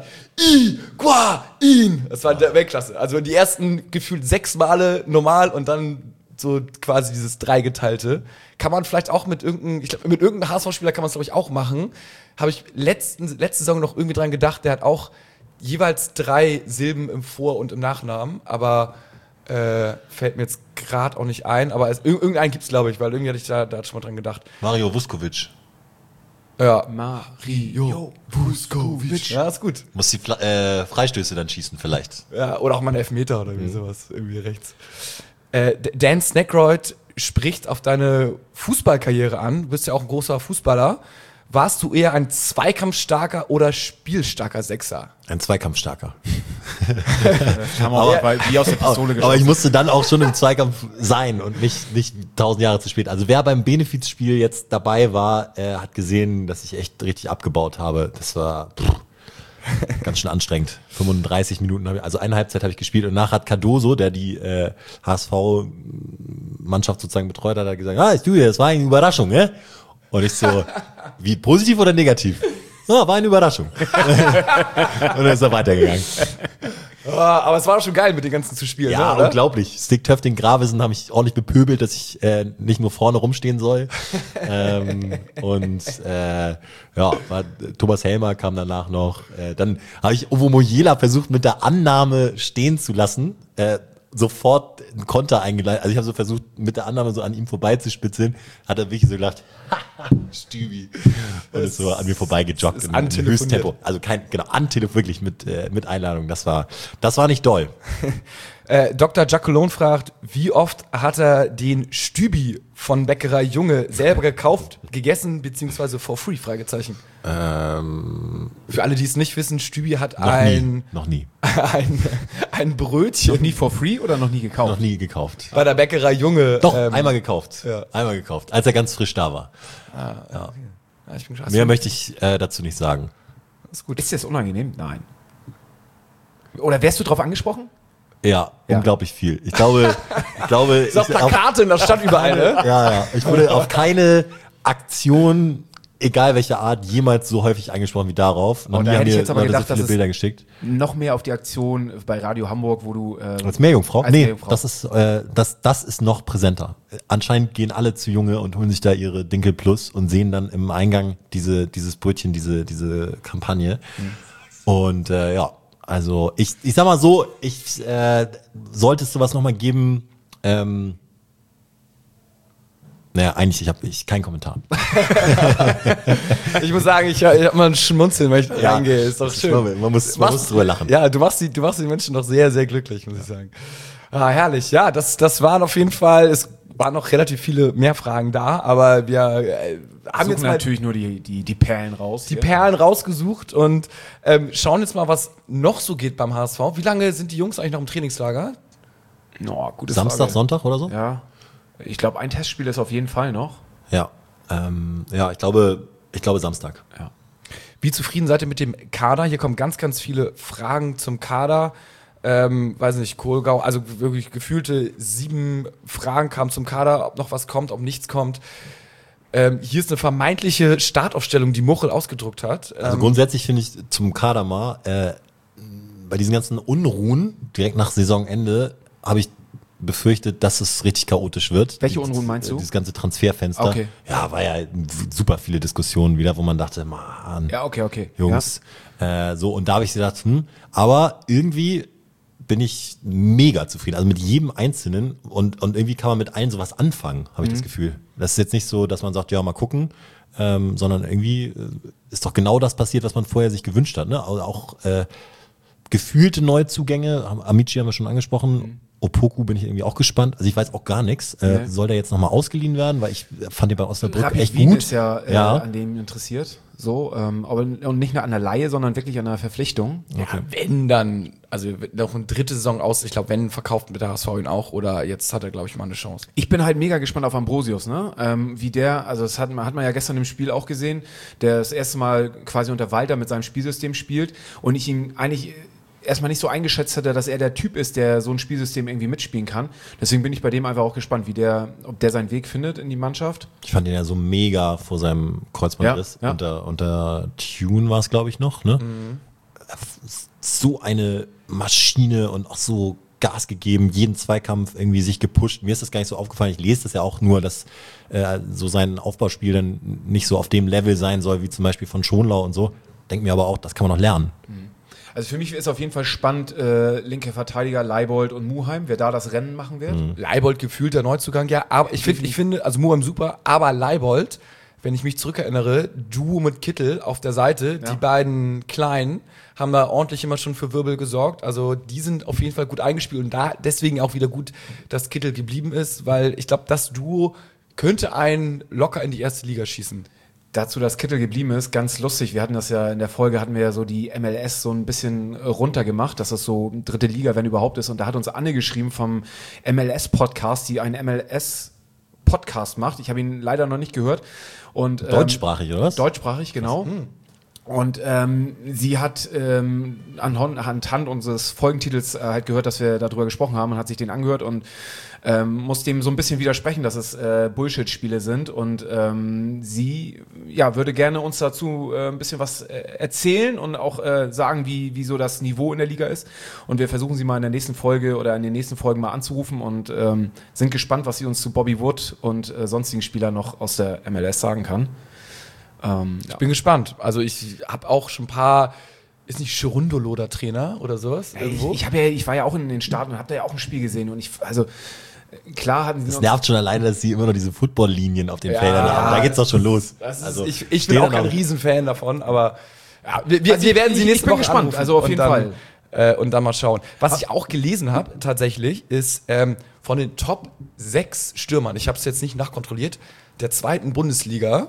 Higuain. Das war der Weltklasse. Also die ersten gefühlt sechs Male normal und dann so quasi dieses dreigeteilte. Kann man vielleicht auch mit irgendeinem, ich glaube, mit irgendeinem H S V-Spieler kann man es, glaube ich, auch machen. Habe ich letzten, letzte Saison noch irgendwie dran gedacht, der hat auch jeweils drei Silben im Vor- und im Nachnamen, aber äh, fällt mir jetzt gerade auch nicht ein, aber es, irgendeinen gibt es, glaube ich, weil irgendwie hatte ich da, da schon mal dran gedacht. Mario Vuskovic. Ja. Mario Vuskovic. Ja, ist gut. Muss die Fla- äh, Freistöße dann schießen vielleicht. Ja, oder auch mal einen Elfmeter oder irgendwie mhm. sowas, irgendwie rechts. Äh, Dan Snackroyd spricht auf deine Fußballkarriere an. Du bist ja auch ein großer Fußballer. Warst du eher ein zweikampfstarker oder spielstarker Sechser? Ein zweikampfstarker. aber, aber, wie aus der Pistole aber ich musste dann auch schon im Zweikampf sein und nicht, nicht tausend Jahre zu spät. Also wer beim Benefizspiel jetzt dabei war, äh, hat gesehen, dass ich echt richtig abgebaut habe. Das war pff, ganz schön anstrengend. fünfunddreißig Minuten habe ich, also eine Halbzeit habe ich gespielt und nachher hat Cardoso, der die äh, H S V-Mannschaft sozusagen betreut hat, hat gesagt, ah, du, das war eine Überraschung, ne? Und ich so, wie positiv oder negativ? Ja, war eine Überraschung. Und dann ist er weitergegangen. Oh, aber es war doch schon geil, mit den ganzen zu spielen. Ja, ne, unglaublich. Stick Töfting, Gravesen haben mich ordentlich bepöbelt, dass ich äh, nicht nur vorne rumstehen soll. ähm, und äh, ja, war, Thomas Helmer kam danach noch. Äh, dann habe ich Ovo Mojela versucht, mit der Annahme stehen zu lassen. Äh, sofort einen Konter eingeleitet. Also ich habe so versucht, mit der Annahme so an ihm vorbeizuspitzeln. Hat er wirklich so gedacht, Stübi. Und ist so an mir vorbeigejoggt im, im Höchsttempo. Also kein, genau, antelefoniert, wirklich mit, äh, mit Einladung. Das war, das war nicht doll. äh, Doktor Jacquelone fragt, wie oft hat er den Stübi von Bäckerei Junge selber gekauft, gegessen, beziehungsweise for free? Fragezeichen. Ähm, Für alle, die es nicht wissen, Stübi hat noch ein, nie, noch nie. ein, ein Brötchen. Noch nie for free oder noch nie gekauft? Noch nie gekauft. Bei der Bäckerei Junge. Doch, ähm, einmal gekauft. Ja. Einmal gekauft, als er ganz frisch da war. Ah, ja. Okay. Ja, ich bin Mehr möchte ich äh, dazu nicht sagen. Ist gut. Ist dir das unangenehm? Nein. Oder wärst du drauf angesprochen? Ja, ja, unglaublich viel. Ich glaube, ich glaube. Ist auf Plakate in der Stadt überall, ne? Ja, ja. Ich wurde auf keine Aktion, egal welche Art, jemals so häufig angesprochen wie darauf. Noch oh, nie da haben hätte ich mir jetzt aber Leute gedacht, so viele dass Bilder geschickt. Noch mehr auf die Aktion bei Radio Hamburg, wo du äh, als Meerjungfrau? Als nee, Meerjungfrau. das ist äh, das das ist noch präsenter. Anscheinend gehen alle zu Junge und holen sich da ihre Dinkel Plus und sehen dann im Eingang diese dieses Brötchen, diese diese Kampagne. Hm. Und äh, ja, also ich ich sag mal so, ich äh, sollte es sowas noch mal geben, ähm, Naja, eigentlich, ich habe ich, keinen Kommentar. Ich muss sagen, ich, ich habe mal ein Schmunzeln, weil ich da Ja, reingehe. Ist doch schön. Man, man muss, man muss drüber lachen. Ja, du machst, die, du machst die Menschen doch sehr, sehr glücklich, muss ich sagen. Ah, herrlich. Ja, das, das waren auf jeden Fall, es waren noch relativ viele mehr Fragen da, aber wir äh, haben Suchen jetzt mal natürlich nur die, die, die Perlen raus. die hier. Perlen rausgesucht und ähm, schauen jetzt mal, was noch so geht beim H S V. Wie lange sind die Jungs eigentlich noch im Trainingslager? No, gute Samstag, Frage. Sonntag oder so? Ja. Ich glaube, ein Testspiel ist auf jeden Fall noch. Ja, ähm, ja ich, glaube, ich glaube Samstag. Ja. Wie zufrieden seid ihr mit dem Kader? Hier kommen ganz, ganz viele Fragen zum Kader. Ähm, weiß nicht, Kohlgau, also wirklich gefühlte sieben Fragen kamen zum Kader, ob noch was kommt, ob nichts kommt. Ähm, hier ist eine vermeintliche Startaufstellung, die Muchel ausgedruckt hat. Also Ähm, grundsätzlich finde ich zum Kader mal, äh, bei diesen ganzen Unruhen, direkt nach Saisonende, habe ich befürchtet, dass es richtig chaotisch wird. Welche Unruhen meinst du? Dieses ganze Transferfenster. Okay. Ja, war ja super viele Diskussionen wieder, wo man dachte, Mann, Ja, okay, okay. Jungs, äh, so, und da habe ich gedacht, hm, aber irgendwie bin ich mega zufrieden, also mit jedem Einzelnen und, und irgendwie kann man mit allen sowas anfangen, habe ich Mhm. das Gefühl. Das ist jetzt nicht so, dass man sagt, ja, mal gucken, ähm, sondern irgendwie äh, ist doch genau das passiert, was man vorher sich gewünscht hat, ne? Also auch äh, gefühlte Neuzugänge, Am- Amici haben wir schon angesprochen, Mhm. Opoku bin ich irgendwie auch gespannt, also ich weiß auch gar nichts, äh, Nee. soll der jetzt nochmal ausgeliehen werden, weil ich fand den bei Osnabrück Rapid echt Wien gut. ist ja, äh, Ja. an dem interessiert. So, ähm, aber und nicht nur an der Leihe, sondern wirklich an der Verpflichtung. ja, wenn dann, also noch eine dritte Saison aus, ich glaube, wenn, verkauft mit der H S V ihn auch oder jetzt hat er, glaube ich, mal eine Chance. Ich bin halt mega gespannt auf Ambrosius, ne? Ähm, wie der, also das hat, man- hat man ja gestern im Spiel auch gesehen, der das erste Mal quasi unter Walter mit seinem Spielsystem spielt und ich ihn eigentlich erstmal nicht so eingeschätzt hatte, dass er der Typ ist, der so ein Spielsystem irgendwie mitspielen kann. Deswegen bin ich bei dem einfach auch gespannt, wie der, ob der seinen Weg findet in die Mannschaft. Ich fand ihn ja so mega vor seinem Kreuzbandriss. Ja, ja. Unter, unter Tune war es, glaube ich, noch. Ne? So eine Maschine und auch so Gas gegeben, jeden Zweikampf irgendwie sich gepusht. Mir ist das gar nicht so aufgefallen. Ich lese das ja auch nur, dass äh, so sein Aufbauspiel dann nicht so auf dem Level sein soll, wie zum Beispiel von Schonlau und so. Denk mir aber auch, das kann man noch lernen. Also für mich ist auf jeden Fall spannend, äh, linke Verteidiger Leibold und Muheim, wer da das Rennen machen wird. Leibold gefühlt der Neuzugang, ja, aber ich finde, ich finde, also Muam super, aber Leibold, wenn ich mich zurückerinnere, Duo mit Kittel auf der Seite, Ja. die beiden Kleinen haben da ordentlich immer schon für Wirbel gesorgt, also die sind auf jeden Fall gut eingespielt und da deswegen auch wieder gut, dass Kittel geblieben ist, weil ich glaube, das Duo könnte einen locker in die erste Liga schießen. Dazu, dass Kittel geblieben ist, ganz lustig. Wir hatten das ja in der Folge, hatten wir ja so die M L S so ein bisschen äh, runtergemacht, dass das so dritte Liga, wenn überhaupt ist. Und da hat uns Anne geschrieben vom M L S-Podcast, die einen M L S-Podcast macht. Ich habe ihn leider noch nicht gehört. Und, ähm, Deutschsprachig, oder was? Deutschsprachig, genau. Und ähm, sie hat ähm, anhand, anhand unseres Folgentitels äh, halt gehört, dass wir darüber gesprochen haben und hat sich den angehört und ähm, muss dem so ein bisschen widersprechen, dass es äh, Bullshit-Spiele sind. Und ähm, sie ja, würde gerne uns dazu äh, ein bisschen was äh, erzählen und auch äh, sagen, wie, wie so das Niveau in der Liga ist. Und wir versuchen sie mal in der nächsten Folge oder in den nächsten Folgen mal anzurufen und ähm, sind gespannt, was sie uns zu Bobby Wood und äh, sonstigen Spielern noch aus der M L S sagen kann. Ähm, ja. Ich bin gespannt. Also ich habe auch schon ein paar, ist nicht Cherundolo der Trainer oder sowas? Irgendwo? Ich, ich, hab ja, ich war ja auch in den Staaten und habe da ja auch ein Spiel gesehen und ich, also klar hatten sie Es noch- nervt schon alleine, dass sie immer noch diese Football-Linien auf den Ja, Feldern haben. Da geht's doch schon los. Das ist, Also, ich ich bin stehen auch dann kein Riesenfan davon, aber ja, wir, wir, Also wir werden ich- sie ich nächste bin Woche gespannt, anrufen also auf und jeden dann, Fall. Äh, und dann mal schauen. Was ich auch gelesen habe, tatsächlich, ist ähm, von den Top sechs Stürmern, ich habe es jetzt nicht nachkontrolliert, der zweiten Bundesliga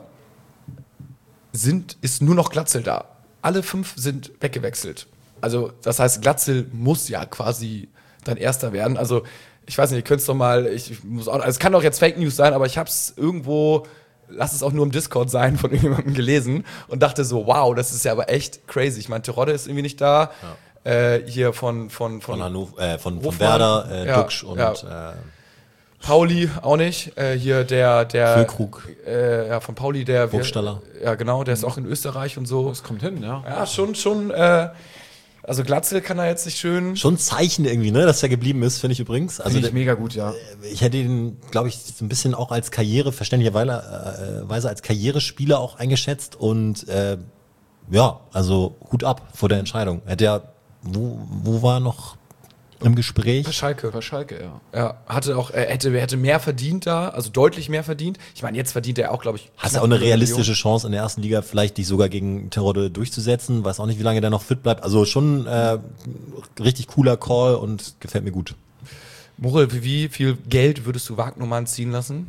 sind, ist nur noch Glatzel da. Alle fünf sind weggewechselt. Also das heißt, Glatzel muss ja quasi dann Erster werden. Also ich weiß nicht, ihr könnt es doch mal, ich, ich muss auch, also es kann doch jetzt Fake News sein, aber ich habe es irgendwo, lass es auch nur im Discord sein, von irgendjemandem gelesen und dachte so, wow, das ist ja aber echt crazy. Ich meine, Terodde ist irgendwie nicht da. Äh, hier von, von, von, Von Hannover, äh, von, von Hofmann. Werder, äh, Ja, Duxch und ja. äh, Pauli auch nicht. Äh, hier der, der Füllkrug. Äh, ja, von Pauli, der Burgstaller. Ja, genau, der ist auch in Österreich und so. das kommt hin, ja. Ja, schon, schon, äh, also Glatzel kann er jetzt nicht schön. schon ein Zeichen irgendwie, ne, dass er geblieben ist, finde ich übrigens. Also Finde ich der- mega gut, ja. ich hätte ihn, glaube ich, so ein bisschen auch als Karriere, verständlicherweise äh, Weise als Karrierespieler auch eingeschätzt und äh, ja, also Hut ab vor der Entscheidung. Hätte ja, wo, wo war noch im Gespräch. Bei Schalke. Bei Schalke, ja. Ja, hatte auch, er hätte, er hätte mehr verdient da, also deutlich mehr verdient. Ich meine, jetzt verdient er auch, glaube ich, Hast du auch eine realistische Chance in der ersten Liga vielleicht dich sogar gegen Terodde durchzusetzen? Weiß auch nicht, wie lange der noch fit bleibt. Also schon äh, richtig cooler Call und gefällt mir gut. Muchel, wie, wie viel Geld würdest du Wagnumann ziehen lassen?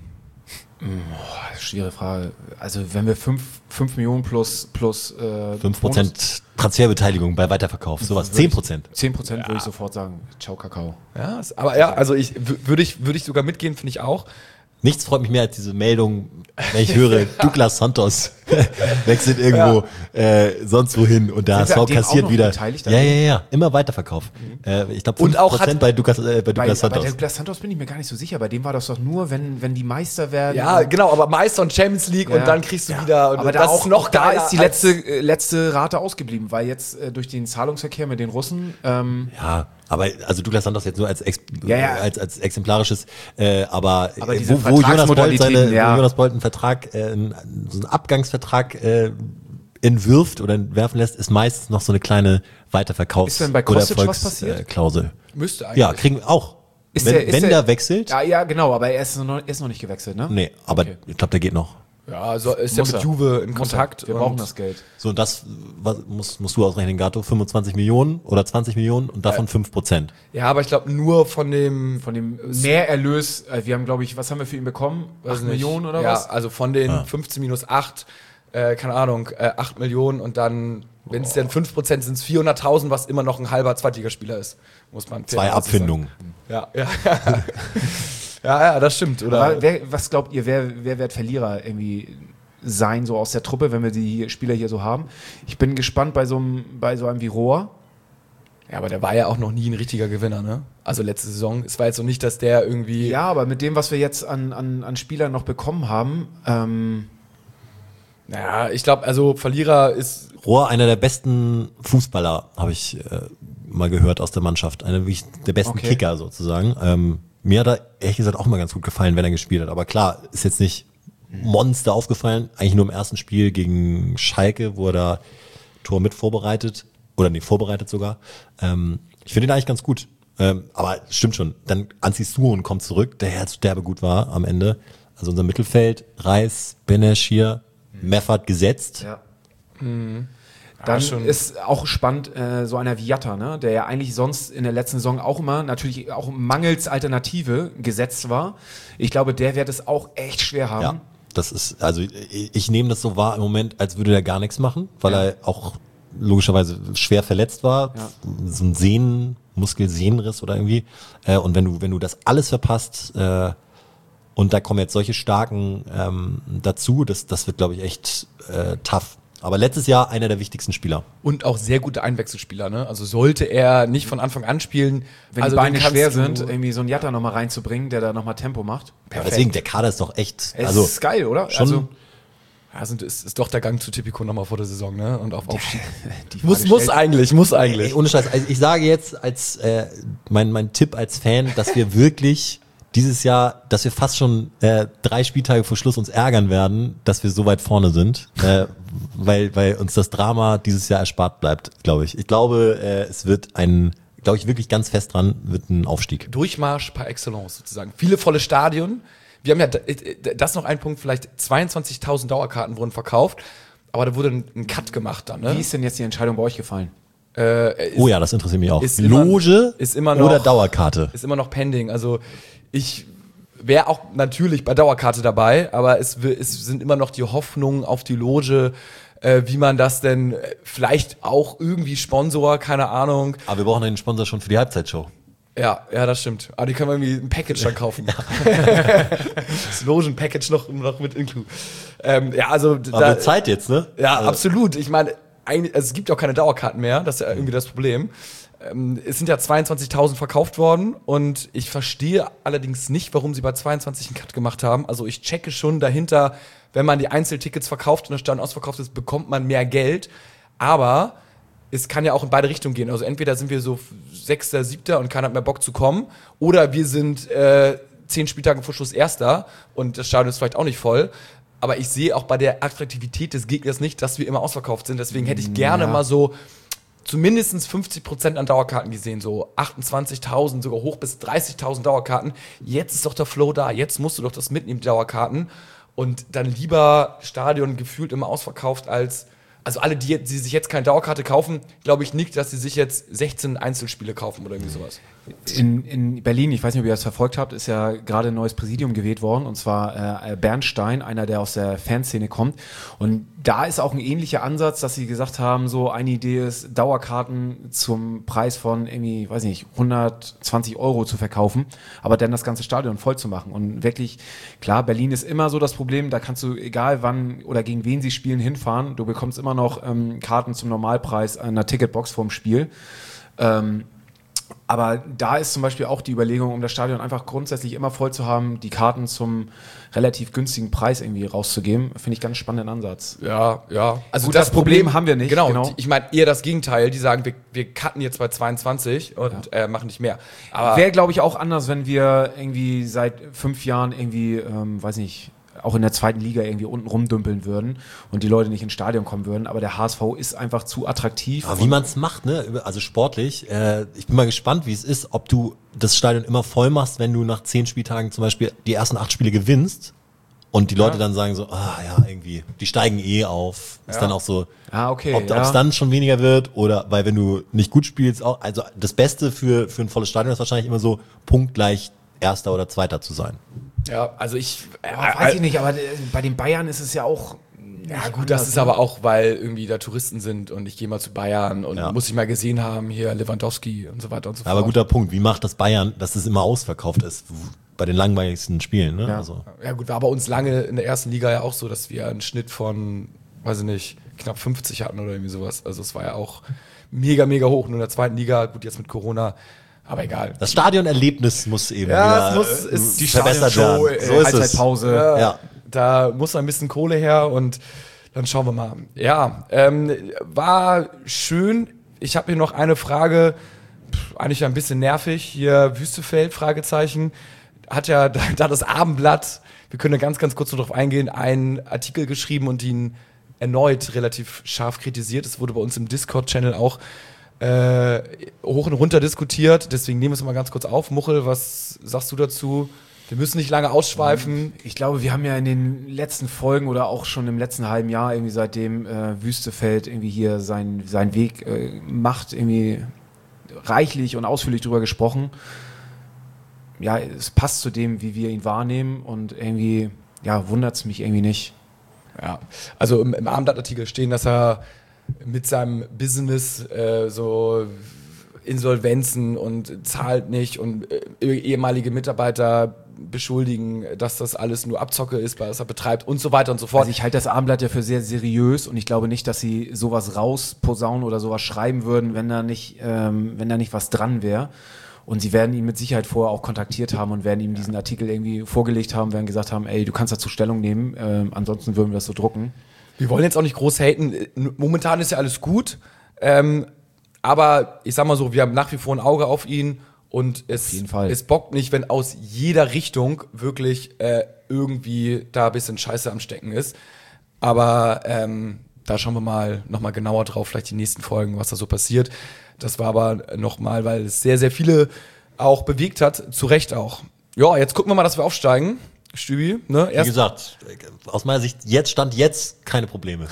Boah, schwere Frage. Also wenn wir fünf Millionen plus plus äh, fünf Prozent Transferbeteiligung bei Weiterverkauf, sowas. zehn Prozent. zehn Prozent würde ich sofort sagen. Ciao, Kakao. Ja, ist- aber ja, also ich w- würde ich, würde ich sogar mitgehen, finde ich auch. Nichts freut mich mehr als diese Meldung, wenn ich höre, Douglas Santos wechselt irgendwo äh, sonst wohin und der Sind wir H S V an dem auch kassiert noch wieder. beteiligt Ja, daran? ja, ja, immer Weiterverkauf. Äh, ich glaube Und fünf auch Prozent hat- bei Douglas, äh, bei Bei, Douglas bei Santos. Douglas Santos bin ich mir gar nicht so sicher. Bei dem war das doch nur, wenn, wenn die Meister werden. Ja, genau, aber Meister und Champions League Ja. und dann kriegst du wieder. Und Aber da das auch ist noch noch da geiler ist die als- letzte, äh, letzte Rate ausgeblieben, weil jetzt äh, durch den Zahlungsverkehr mit den Russen ähm, Ja, aber also Douglas Santos jetzt nur als, ex, Ja, ja. als, als exemplarisches, äh, aber, Aber äh, diese wo, wo, Jonas Bolt seine, Vertragsmodalitäten, ja. wo Jonas Bolt einen Vertrag, äh, einen, so einen Abgangsvertrag äh, entwirft oder entwerfen lässt, ist meistens noch so eine kleine Weiterverkaufs- Ist denn bei oder Kostic was passiert? Äh, Klausel. Müsste eigentlich. Ja, kriegen wir auch. Ist wenn der- ist wenn der- der wechselt, ja, ja, genau, aber er ist noch, er ist noch nicht gewechselt, ne? nee, aber Okay. ich glaube, der geht noch. Ja, also ist ja Muss mit er. Juve in Muss Kontakt. er. Wir und- brauchen das Geld. So, und das was, musst, musst du ausrechnen, Gato, fünfundzwanzig Millionen oder zwanzig Millionen und davon fünf Prozent. Ja, aber ich glaube nur von dem. Von dem Mehrerlös, äh, wir haben, glaube ich, was haben wir für ihn bekommen? weiß acht nicht. Millionen oder ja, was? also von den fünfzehn minus acht, äh, keine Ahnung, äh, acht Millionen und dann, wenn es denn fünf Prozent sind, es vierhunderttausend, was immer noch ein halber Zweitligaspieler ist. Muss man Zwei fairerweise Abfindungen. sagen. Ja, ja, ja. ja, ja, das stimmt, oder? Aber wer, was glaubt ihr, wer, wer wird Verlierer irgendwie sein, so aus der Truppe, wenn wir die Spieler hier so haben? Ich bin gespannt bei so einem, bei so einem wie Rohr. Ja, aber der war ja auch noch nie ein richtiger Gewinner, ne? Also letzte Saison. Es war jetzt so nicht, dass der irgendwie. Ja, aber mit dem, was wir jetzt an, an, an Spielern noch bekommen haben, ähm, Naja, ich glaube, also Verlierer ist. Rohr, einer der besten Fußballer, habe ich äh, mal gehört aus der Mannschaft. Einer wirklich der besten Okay. Kicker sozusagen. Ähm, mir hat er ehrlich gesagt auch mal ganz gut gefallen, wenn er gespielt hat. Aber klar, ist jetzt nicht Monster aufgefallen. Eigentlich nur im ersten Spiel gegen Schalke, wo er da Tor mit vorbereitet. Oder nee, vorbereitet sogar. Ähm, ich finde ihn eigentlich ganz gut. Ähm, aber stimmt schon. Dann Anzi Suhon kommt zurück, der Herz derbe gut war am Ende. Also unser Mittelfeld, Reis, Benesch hier, Meffert gesetzt. ja. Ja, Dann schon. ist auch spannend, äh, so einer wie Jatta, ne? Der ja eigentlich sonst in der letzten Saison auch immer, natürlich auch mangels Alternative gesetzt war. Ich glaube, der wird es auch echt schwer haben. Ja, das ist, also ich, ich nehme das so wahr im Moment, als würde der gar nichts machen, weil Ja. er auch logischerweise schwer verletzt war. Ja. So ein Sehnen, Muskelsehnenriss oder irgendwie. Äh, und wenn du, wenn du das alles verpasst, äh, und da kommen jetzt solche starken ähm, dazu, das, das wird, glaube ich, echt äh, tough. Aber letztes Jahr einer der wichtigsten Spieler. Und auch sehr gute Einwechselspieler, ne? Also sollte er nicht von Anfang an spielen, Wenn also die Beine den kannst schwer du- sind, irgendwie so einen Jatta nochmal reinzubringen, der da nochmal Tempo macht. Ja, deswegen, der Kader ist doch echt, Es also ist geil, oder? schon, Also, Ja, sind, ist, ist doch der Gang zu Tipico nochmal vor der Saison, ne? Und auf Aufstieg. die muss, Frage muss stellt- eigentlich, muss eigentlich. Ey, ohne Scheiß, also ich sage jetzt als äh, mein, mein Tipp als Fan, dass wir wirklich dieses Jahr, dass wir fast schon äh, drei Spieltage vor Schluss uns ärgern werden, dass wir so weit vorne sind, äh, weil, weil uns das Drama dieses Jahr erspart bleibt, glaube ich. Ich glaube, äh, es wird ein, glaube ich wirklich ganz fest dran, wird ein Aufstieg. Durchmarsch par excellence sozusagen. Viele volle Stadien. Wir haben ja, das noch ein Punkt, vielleicht zweiundzwanzigtausend Dauerkarten wurden verkauft, aber da wurde ein, ein Cut gemacht dann, ne? Wie ist denn jetzt die Entscheidung bei euch gefallen? Äh, ist, Oh ja, das interessiert mich auch. ist immer- Loge ist immer noch- oder Dauerkarte? ist immer noch pending. Also ich wäre auch natürlich bei Dauerkarte dabei, aber es, wi- es sind immer noch die Hoffnungen auf die Loge, äh, wie man das denn äh, vielleicht auch irgendwie Sponsor, keine Ahnung. Aber wir brauchen einen Sponsor schon für die Halbzeitshow. Ja, ja, das stimmt. Aber die können wir irgendwie ein Package dann kaufen. Das Logen-Package noch, noch mit inclu. Ähm, ja, also Aber da, wird Zeit jetzt, ne? ja, Also, absolut. Ich meine, eigentlich- also es gibt ja auch keine Dauerkarten mehr. Das ist ja irgendwie das Problem. Ähm, es sind ja zweiundzwanzigtausend verkauft worden und ich verstehe allerdings nicht, warum sie bei zweiundzwanzig einen Cut gemacht haben. Also ich checke schon dahinter, wenn man die Einzeltickets verkauft und das Stadion ausverkauft ist, bekommt man mehr Geld. Aber es kann ja auch in beide Richtungen gehen. Also entweder sind wir so Sechster, Siebter und keiner hat mehr Bock zu kommen, oder wir sind äh, zehn Spieltage vor Schluss Erster und das Stadion ist vielleicht auch nicht voll. Aber ich sehe auch bei der Attraktivität des Gegners nicht, dass wir immer ausverkauft sind. Deswegen hätte ich gerne Ja. mal so zumindest fünfzig Prozent an Dauerkarten gesehen, so achtundzwanzigtausend, sogar hoch bis dreißigtausend Dauerkarten. Jetzt ist doch der Flow da, jetzt musst du doch das mitnehmen, die Dauerkarten. Und dann lieber Stadion gefühlt immer ausverkauft als, also alle, die, die sich jetzt keine Dauerkarte kaufen, glaube ich nicht, dass sie sich jetzt sechzehn Einzelspiele kaufen oder irgendwie sowas. In, in Berlin, ich weiß nicht, ob ihr das verfolgt habt, ist ja gerade ein neues Präsidium gewählt worden, und zwar äh, Bernstein, einer, der aus der Fanszene kommt. Und da ist auch ein ähnlicher Ansatz, dass sie gesagt haben, so eine Idee ist, Dauerkarten zum Preis von irgendwie, weiß nicht, hundertzwanzig Euro zu verkaufen, aber dann das ganze Stadion voll zu machen. Und wirklich, klar, Berlin ist immer so das Problem, da kannst du, egal wann oder gegen wen sie spielen, hinfahren, du bekommst immer noch ähm, Karten zum Normalpreis an einer Ticketbox vorm Spiel. Ähm, Aber da ist zum Beispiel auch die Überlegung, um das Stadion einfach grundsätzlich immer voll zu haben, die Karten zum relativ günstigen Preis irgendwie rauszugeben, finde ich ganz spannenden Ansatz. Ja, ja. Also Gut, das, das Problem Problem haben wir nicht, Genau, genau. die- ich meine eher das Gegenteil. Die sagen, wir, wir cutten jetzt bei zweiundzwanzig und äh, machen nicht mehr. Aber Wäre, glaube ich, auch anders, wenn wir irgendwie seit fünf Jahren irgendwie, ähm, weiß nicht, auch in der zweiten Liga irgendwie unten rumdümpeln würden und die Leute nicht ins Stadion kommen würden. Aber der H S V ist einfach zu attraktiv. Aber wie man es macht, ne? Also sportlich, äh, ich bin mal gespannt, wie es ist, ob du das Stadion immer voll machst, wenn du nach zehn Spieltagen zum Beispiel die ersten acht Spiele gewinnst und die Leute dann sagen so, ah ja, irgendwie, die steigen eh auf. Ist Ja. dann auch so, Ah, okay, ob ja. es dann schon weniger wird oder, weil wenn du nicht gut spielst, auch, also das Beste für, für ein volles Stadion ist wahrscheinlich immer so punktgleich Erster oder Zweiter zu sein. ja, also ich. Äh, Ja, weiß ich nicht, aber äh, bei den Bayern ist es ja auch. Ja gut, das ist aber auch, weil irgendwie da Touristen sind und ich gehe mal zu Bayern und Ja. muss ich mal gesehen haben, hier Lewandowski und so weiter und so fort. Aber guter Punkt, wie macht das Bayern, dass es immer ausverkauft ist bei den langweiligsten Spielen, ne? Ja. Also, Ja gut, war bei uns lange in der ersten Liga ja auch so, dass wir einen Schnitt von, weiß ich nicht, knapp fünfzig hatten oder irgendwie sowas. Also es war ja auch mega, mega hoch. Nur in der zweiten Liga, gut, jetzt mit Corona, aber egal. das Stadionerlebnis muss eben Ja, wieder es muss- äh, es- die verbessert Stadionshow, werden. äh, So ist es. Halbzeitpause. Ja, Ja. Da muss ein bisschen Kohle her und dann schauen wir mal. Ja, ähm, war schön. Ich habe hier noch eine Frage, pff, eigentlich ein bisschen nervig. Hier Wüstefeld, Fragezeichen. Hat ja da, da das Abendblatt, wir können da ganz, ganz kurz nur drauf eingehen, einen Artikel geschrieben und ihn erneut relativ scharf kritisiert. Es wurde bei uns im Discord-Channel auch äh, hoch und runter diskutiert. Deswegen nehmen wir es mal ganz kurz auf. Muchel, was sagst du dazu? Wir müssen nicht lange ausschweifen. Ich glaube, wir haben ja in den letzten Folgen oder auch schon im letzten halben Jahr irgendwie seitdem äh, Wüstefeld irgendwie hier sein, seinen Weg äh, macht, irgendwie reichlich und ausführlich drüber gesprochen. Ja, es passt zu dem, wie wir ihn wahrnehmen, und irgendwie, ja, wundert es mich irgendwie nicht. Ja, also im, im Abendblattartikel stehen, dass er mit seinem Business äh, so Insolvenzen und zahlt nicht und äh, ehemalige Mitarbeiter beschuldigen, dass das alles nur Abzocke ist, was er betreibt und so weiter und so fort. Also ich halte das Abendblatt ja für sehr seriös, und ich glaube nicht, dass sie sowas rausposaunen oder sowas schreiben würden, wenn da nicht, ähm, wenn da nicht was dran wäre. Und sie werden ihn mit Sicherheit vorher auch kontaktiert haben und werden ihm diesen Artikel irgendwie vorgelegt haben, werden gesagt haben, ey, du kannst dazu Stellung nehmen, ähm, ansonsten würden wir das so drucken. Wir wollen jetzt auch nicht groß haten. Momentan ist ja alles gut. Ähm, aber ich sag mal so, wir haben nach wie vor ein Auge auf ihn. Und es, jeden Fall. es bockt nicht, wenn aus jeder Richtung wirklich äh, irgendwie da ein bisschen Scheiße am Stecken ist. Aber ähm, da schauen wir mal nochmal genauer drauf, vielleicht die nächsten Folgen, was da so passiert. Das war aber nochmal, weil es sehr, sehr viele auch bewegt hat. Zu Recht auch. Ja, jetzt gucken wir mal, dass wir aufsteigen. Stübi, ne? Wie Erst gesagt, aus meiner Sicht, jetzt stand jetzt keine Probleme.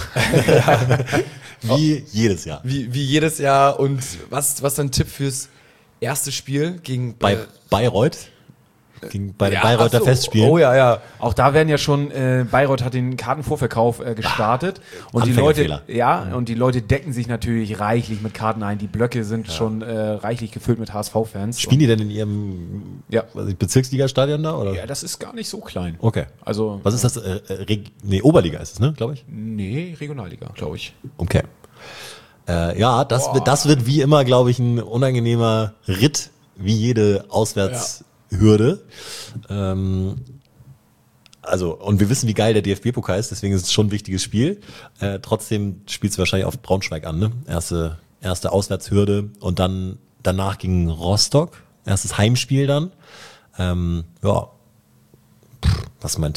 Wie jedes Jahr. wie, wie jedes Jahr. Und was, was dein Tipp fürs erste Spiel gegen Bei Bayreuth, gegen, bei den Ja, Bayreuther ach so. Festspielen. Oh ja, ja. Auch da werden ja schon, äh, Bayreuth hat den Kartenvorverkauf äh, gestartet, und die Anfängerfehler. Leute, ja, und die Leute decken sich natürlich reichlich mit Karten ein. Die Blöcke sind schon äh, reichlich gefüllt mit H S V-Fans. Spielen die denn in ihrem Ja. weiß ich, Bezirksliga-Stadion da? Oder? Ja, das ist gar nicht so klein. Okay. Also, Was ist das? Äh, äh, Reg- nee, Oberliga ist es, ne, glaube ich. nee, Regionalliga, glaube ich. Okay. Äh, ja, das wird, das wird wie immer, glaube ich, ein unangenehmer Ritt, wie jede Auswärtshürde. Ähm, also, und wir wissen, wie geil der D F B-Pokal ist, deswegen ist es schon ein wichtiges Spiel. Äh, trotzdem spielst du wahrscheinlich auf Braunschweig an, ne? Erste, erste Auswärtshürde und dann danach gegen Rostock. Erstes Heimspiel dann. Ähm, ja, Pff, was ist mein Tipp?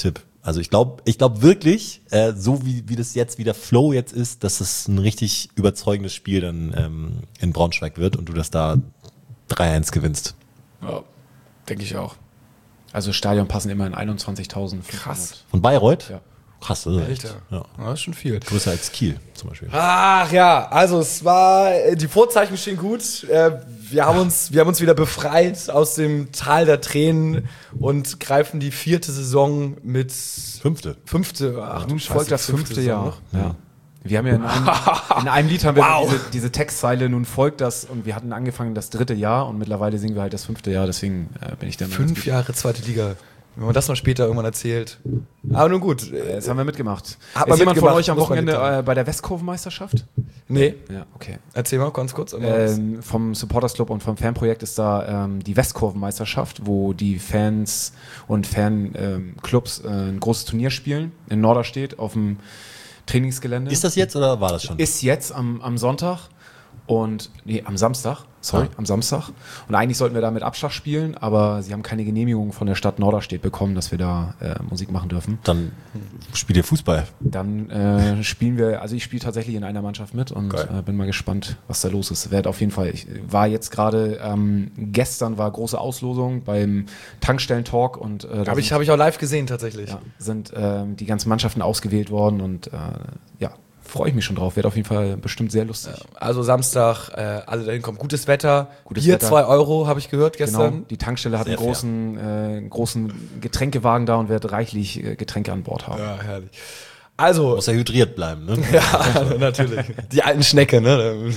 Also ich glaube ich glaube wirklich, äh, so wie, wie das jetzt, wie der Flow jetzt ist, dass es ein richtig überzeugendes Spiel dann ähm, in Braunschweig wird und du das da drei eins gewinnst. Ja, denke ich auch. Also Stadion passen immer in einundzwanzigtausend. Krass. Von Bayreuth? Ja. Krass, das ist echt. Alter. Ja. Ja, das ist schon viel. Größer als Kiel zum Beispiel. Ach ja, also es war, die Vorzeichen stehen gut. Äh, Wir haben uns, wir haben uns wieder befreit aus dem Tal der Tränen und greifen die vierte Saison mit Fünfte. fünfte. Ach du Nun Scheiße, folgt das fünfte Saison Jahr. noch. Ja. Wir haben ja in einem, in einem Lied haben wir Wow. diese, diese Textzeile, nun folgt das, und wir hatten angefangen das dritte Jahr und mittlerweile singen wir halt das fünfte Jahr, deswegen äh, bin ich der Meinung, Fünf Jahre zweite Liga. Wenn man das mal später irgendwann erzählt. Aber nun gut. äh, das haben wir mitgemacht. Hat Ist man jemand von mitgemacht, euch am muss man Wochenende getan. äh, bei der Westkurvenmeisterschaft? Nee, Ja, okay. erzähl mal ganz kurz. Ähm, vom Supporters Club und vom Fanprojekt ist da ähm, die Westkurvenmeisterschaft, wo die Fans und Fanclubs äh, ein großes Turnier spielen in Norderstedt auf dem Trainingsgelände. Ist das jetzt oder war das schon? Ist jetzt am, am Sonntag und nee, am Samstag, sorry, Ah. am Samstag. Und eigentlich sollten wir da mit Abschlag spielen, aber sie haben keine Genehmigung von der Stadt Norderstedt bekommen, dass wir da äh, Musik machen dürfen. Dann spielt ihr Fußball. Dann äh, spielen wir, also ich spiele tatsächlich in einer Mannschaft mit und Geil. äh, bin mal gespannt, was da los ist. Werd auf jeden Fall, ich war jetzt gerade, ähm, gestern war große Auslosung beim Tankstellen-Talk und äh, da Habe ich, sind, hab ich auch live gesehen tatsächlich. ja, sind ähm, die ganzen Mannschaften ausgewählt worden und äh, ja, freue ich mich schon drauf. Wird auf jeden Fall bestimmt sehr lustig. Also Samstag, äh, alle dahin kommen. Gutes Wetter. Gutes Bier Wetter. zwei Euro, habe ich gehört Genau, gestern. die Tankstelle hat Sehr einen großen, äh, großen Getränkewagen da und wird reichlich äh, Getränke an Bord haben. Ja, herrlich. Also, Muss ja hydriert bleiben, ne? ja, natürlich. Die alten Schnecke, ne?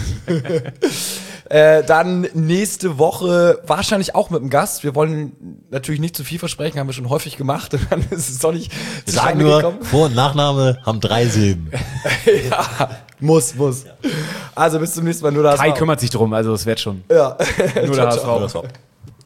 äh, dann nächste Woche wahrscheinlich auch mit einem Gast. Wir wollen natürlich nicht zu viel versprechen, haben wir schon häufig gemacht. Und dann ist es doch nicht Wir sagen nur, Vor- und Nachname haben drei Silben. ja, muss, muss. Also bis zum nächsten Mal. Nur das Kai kümmert sich drum, also es wird schon. Ja. Nur Ciao, der ciao. H S V.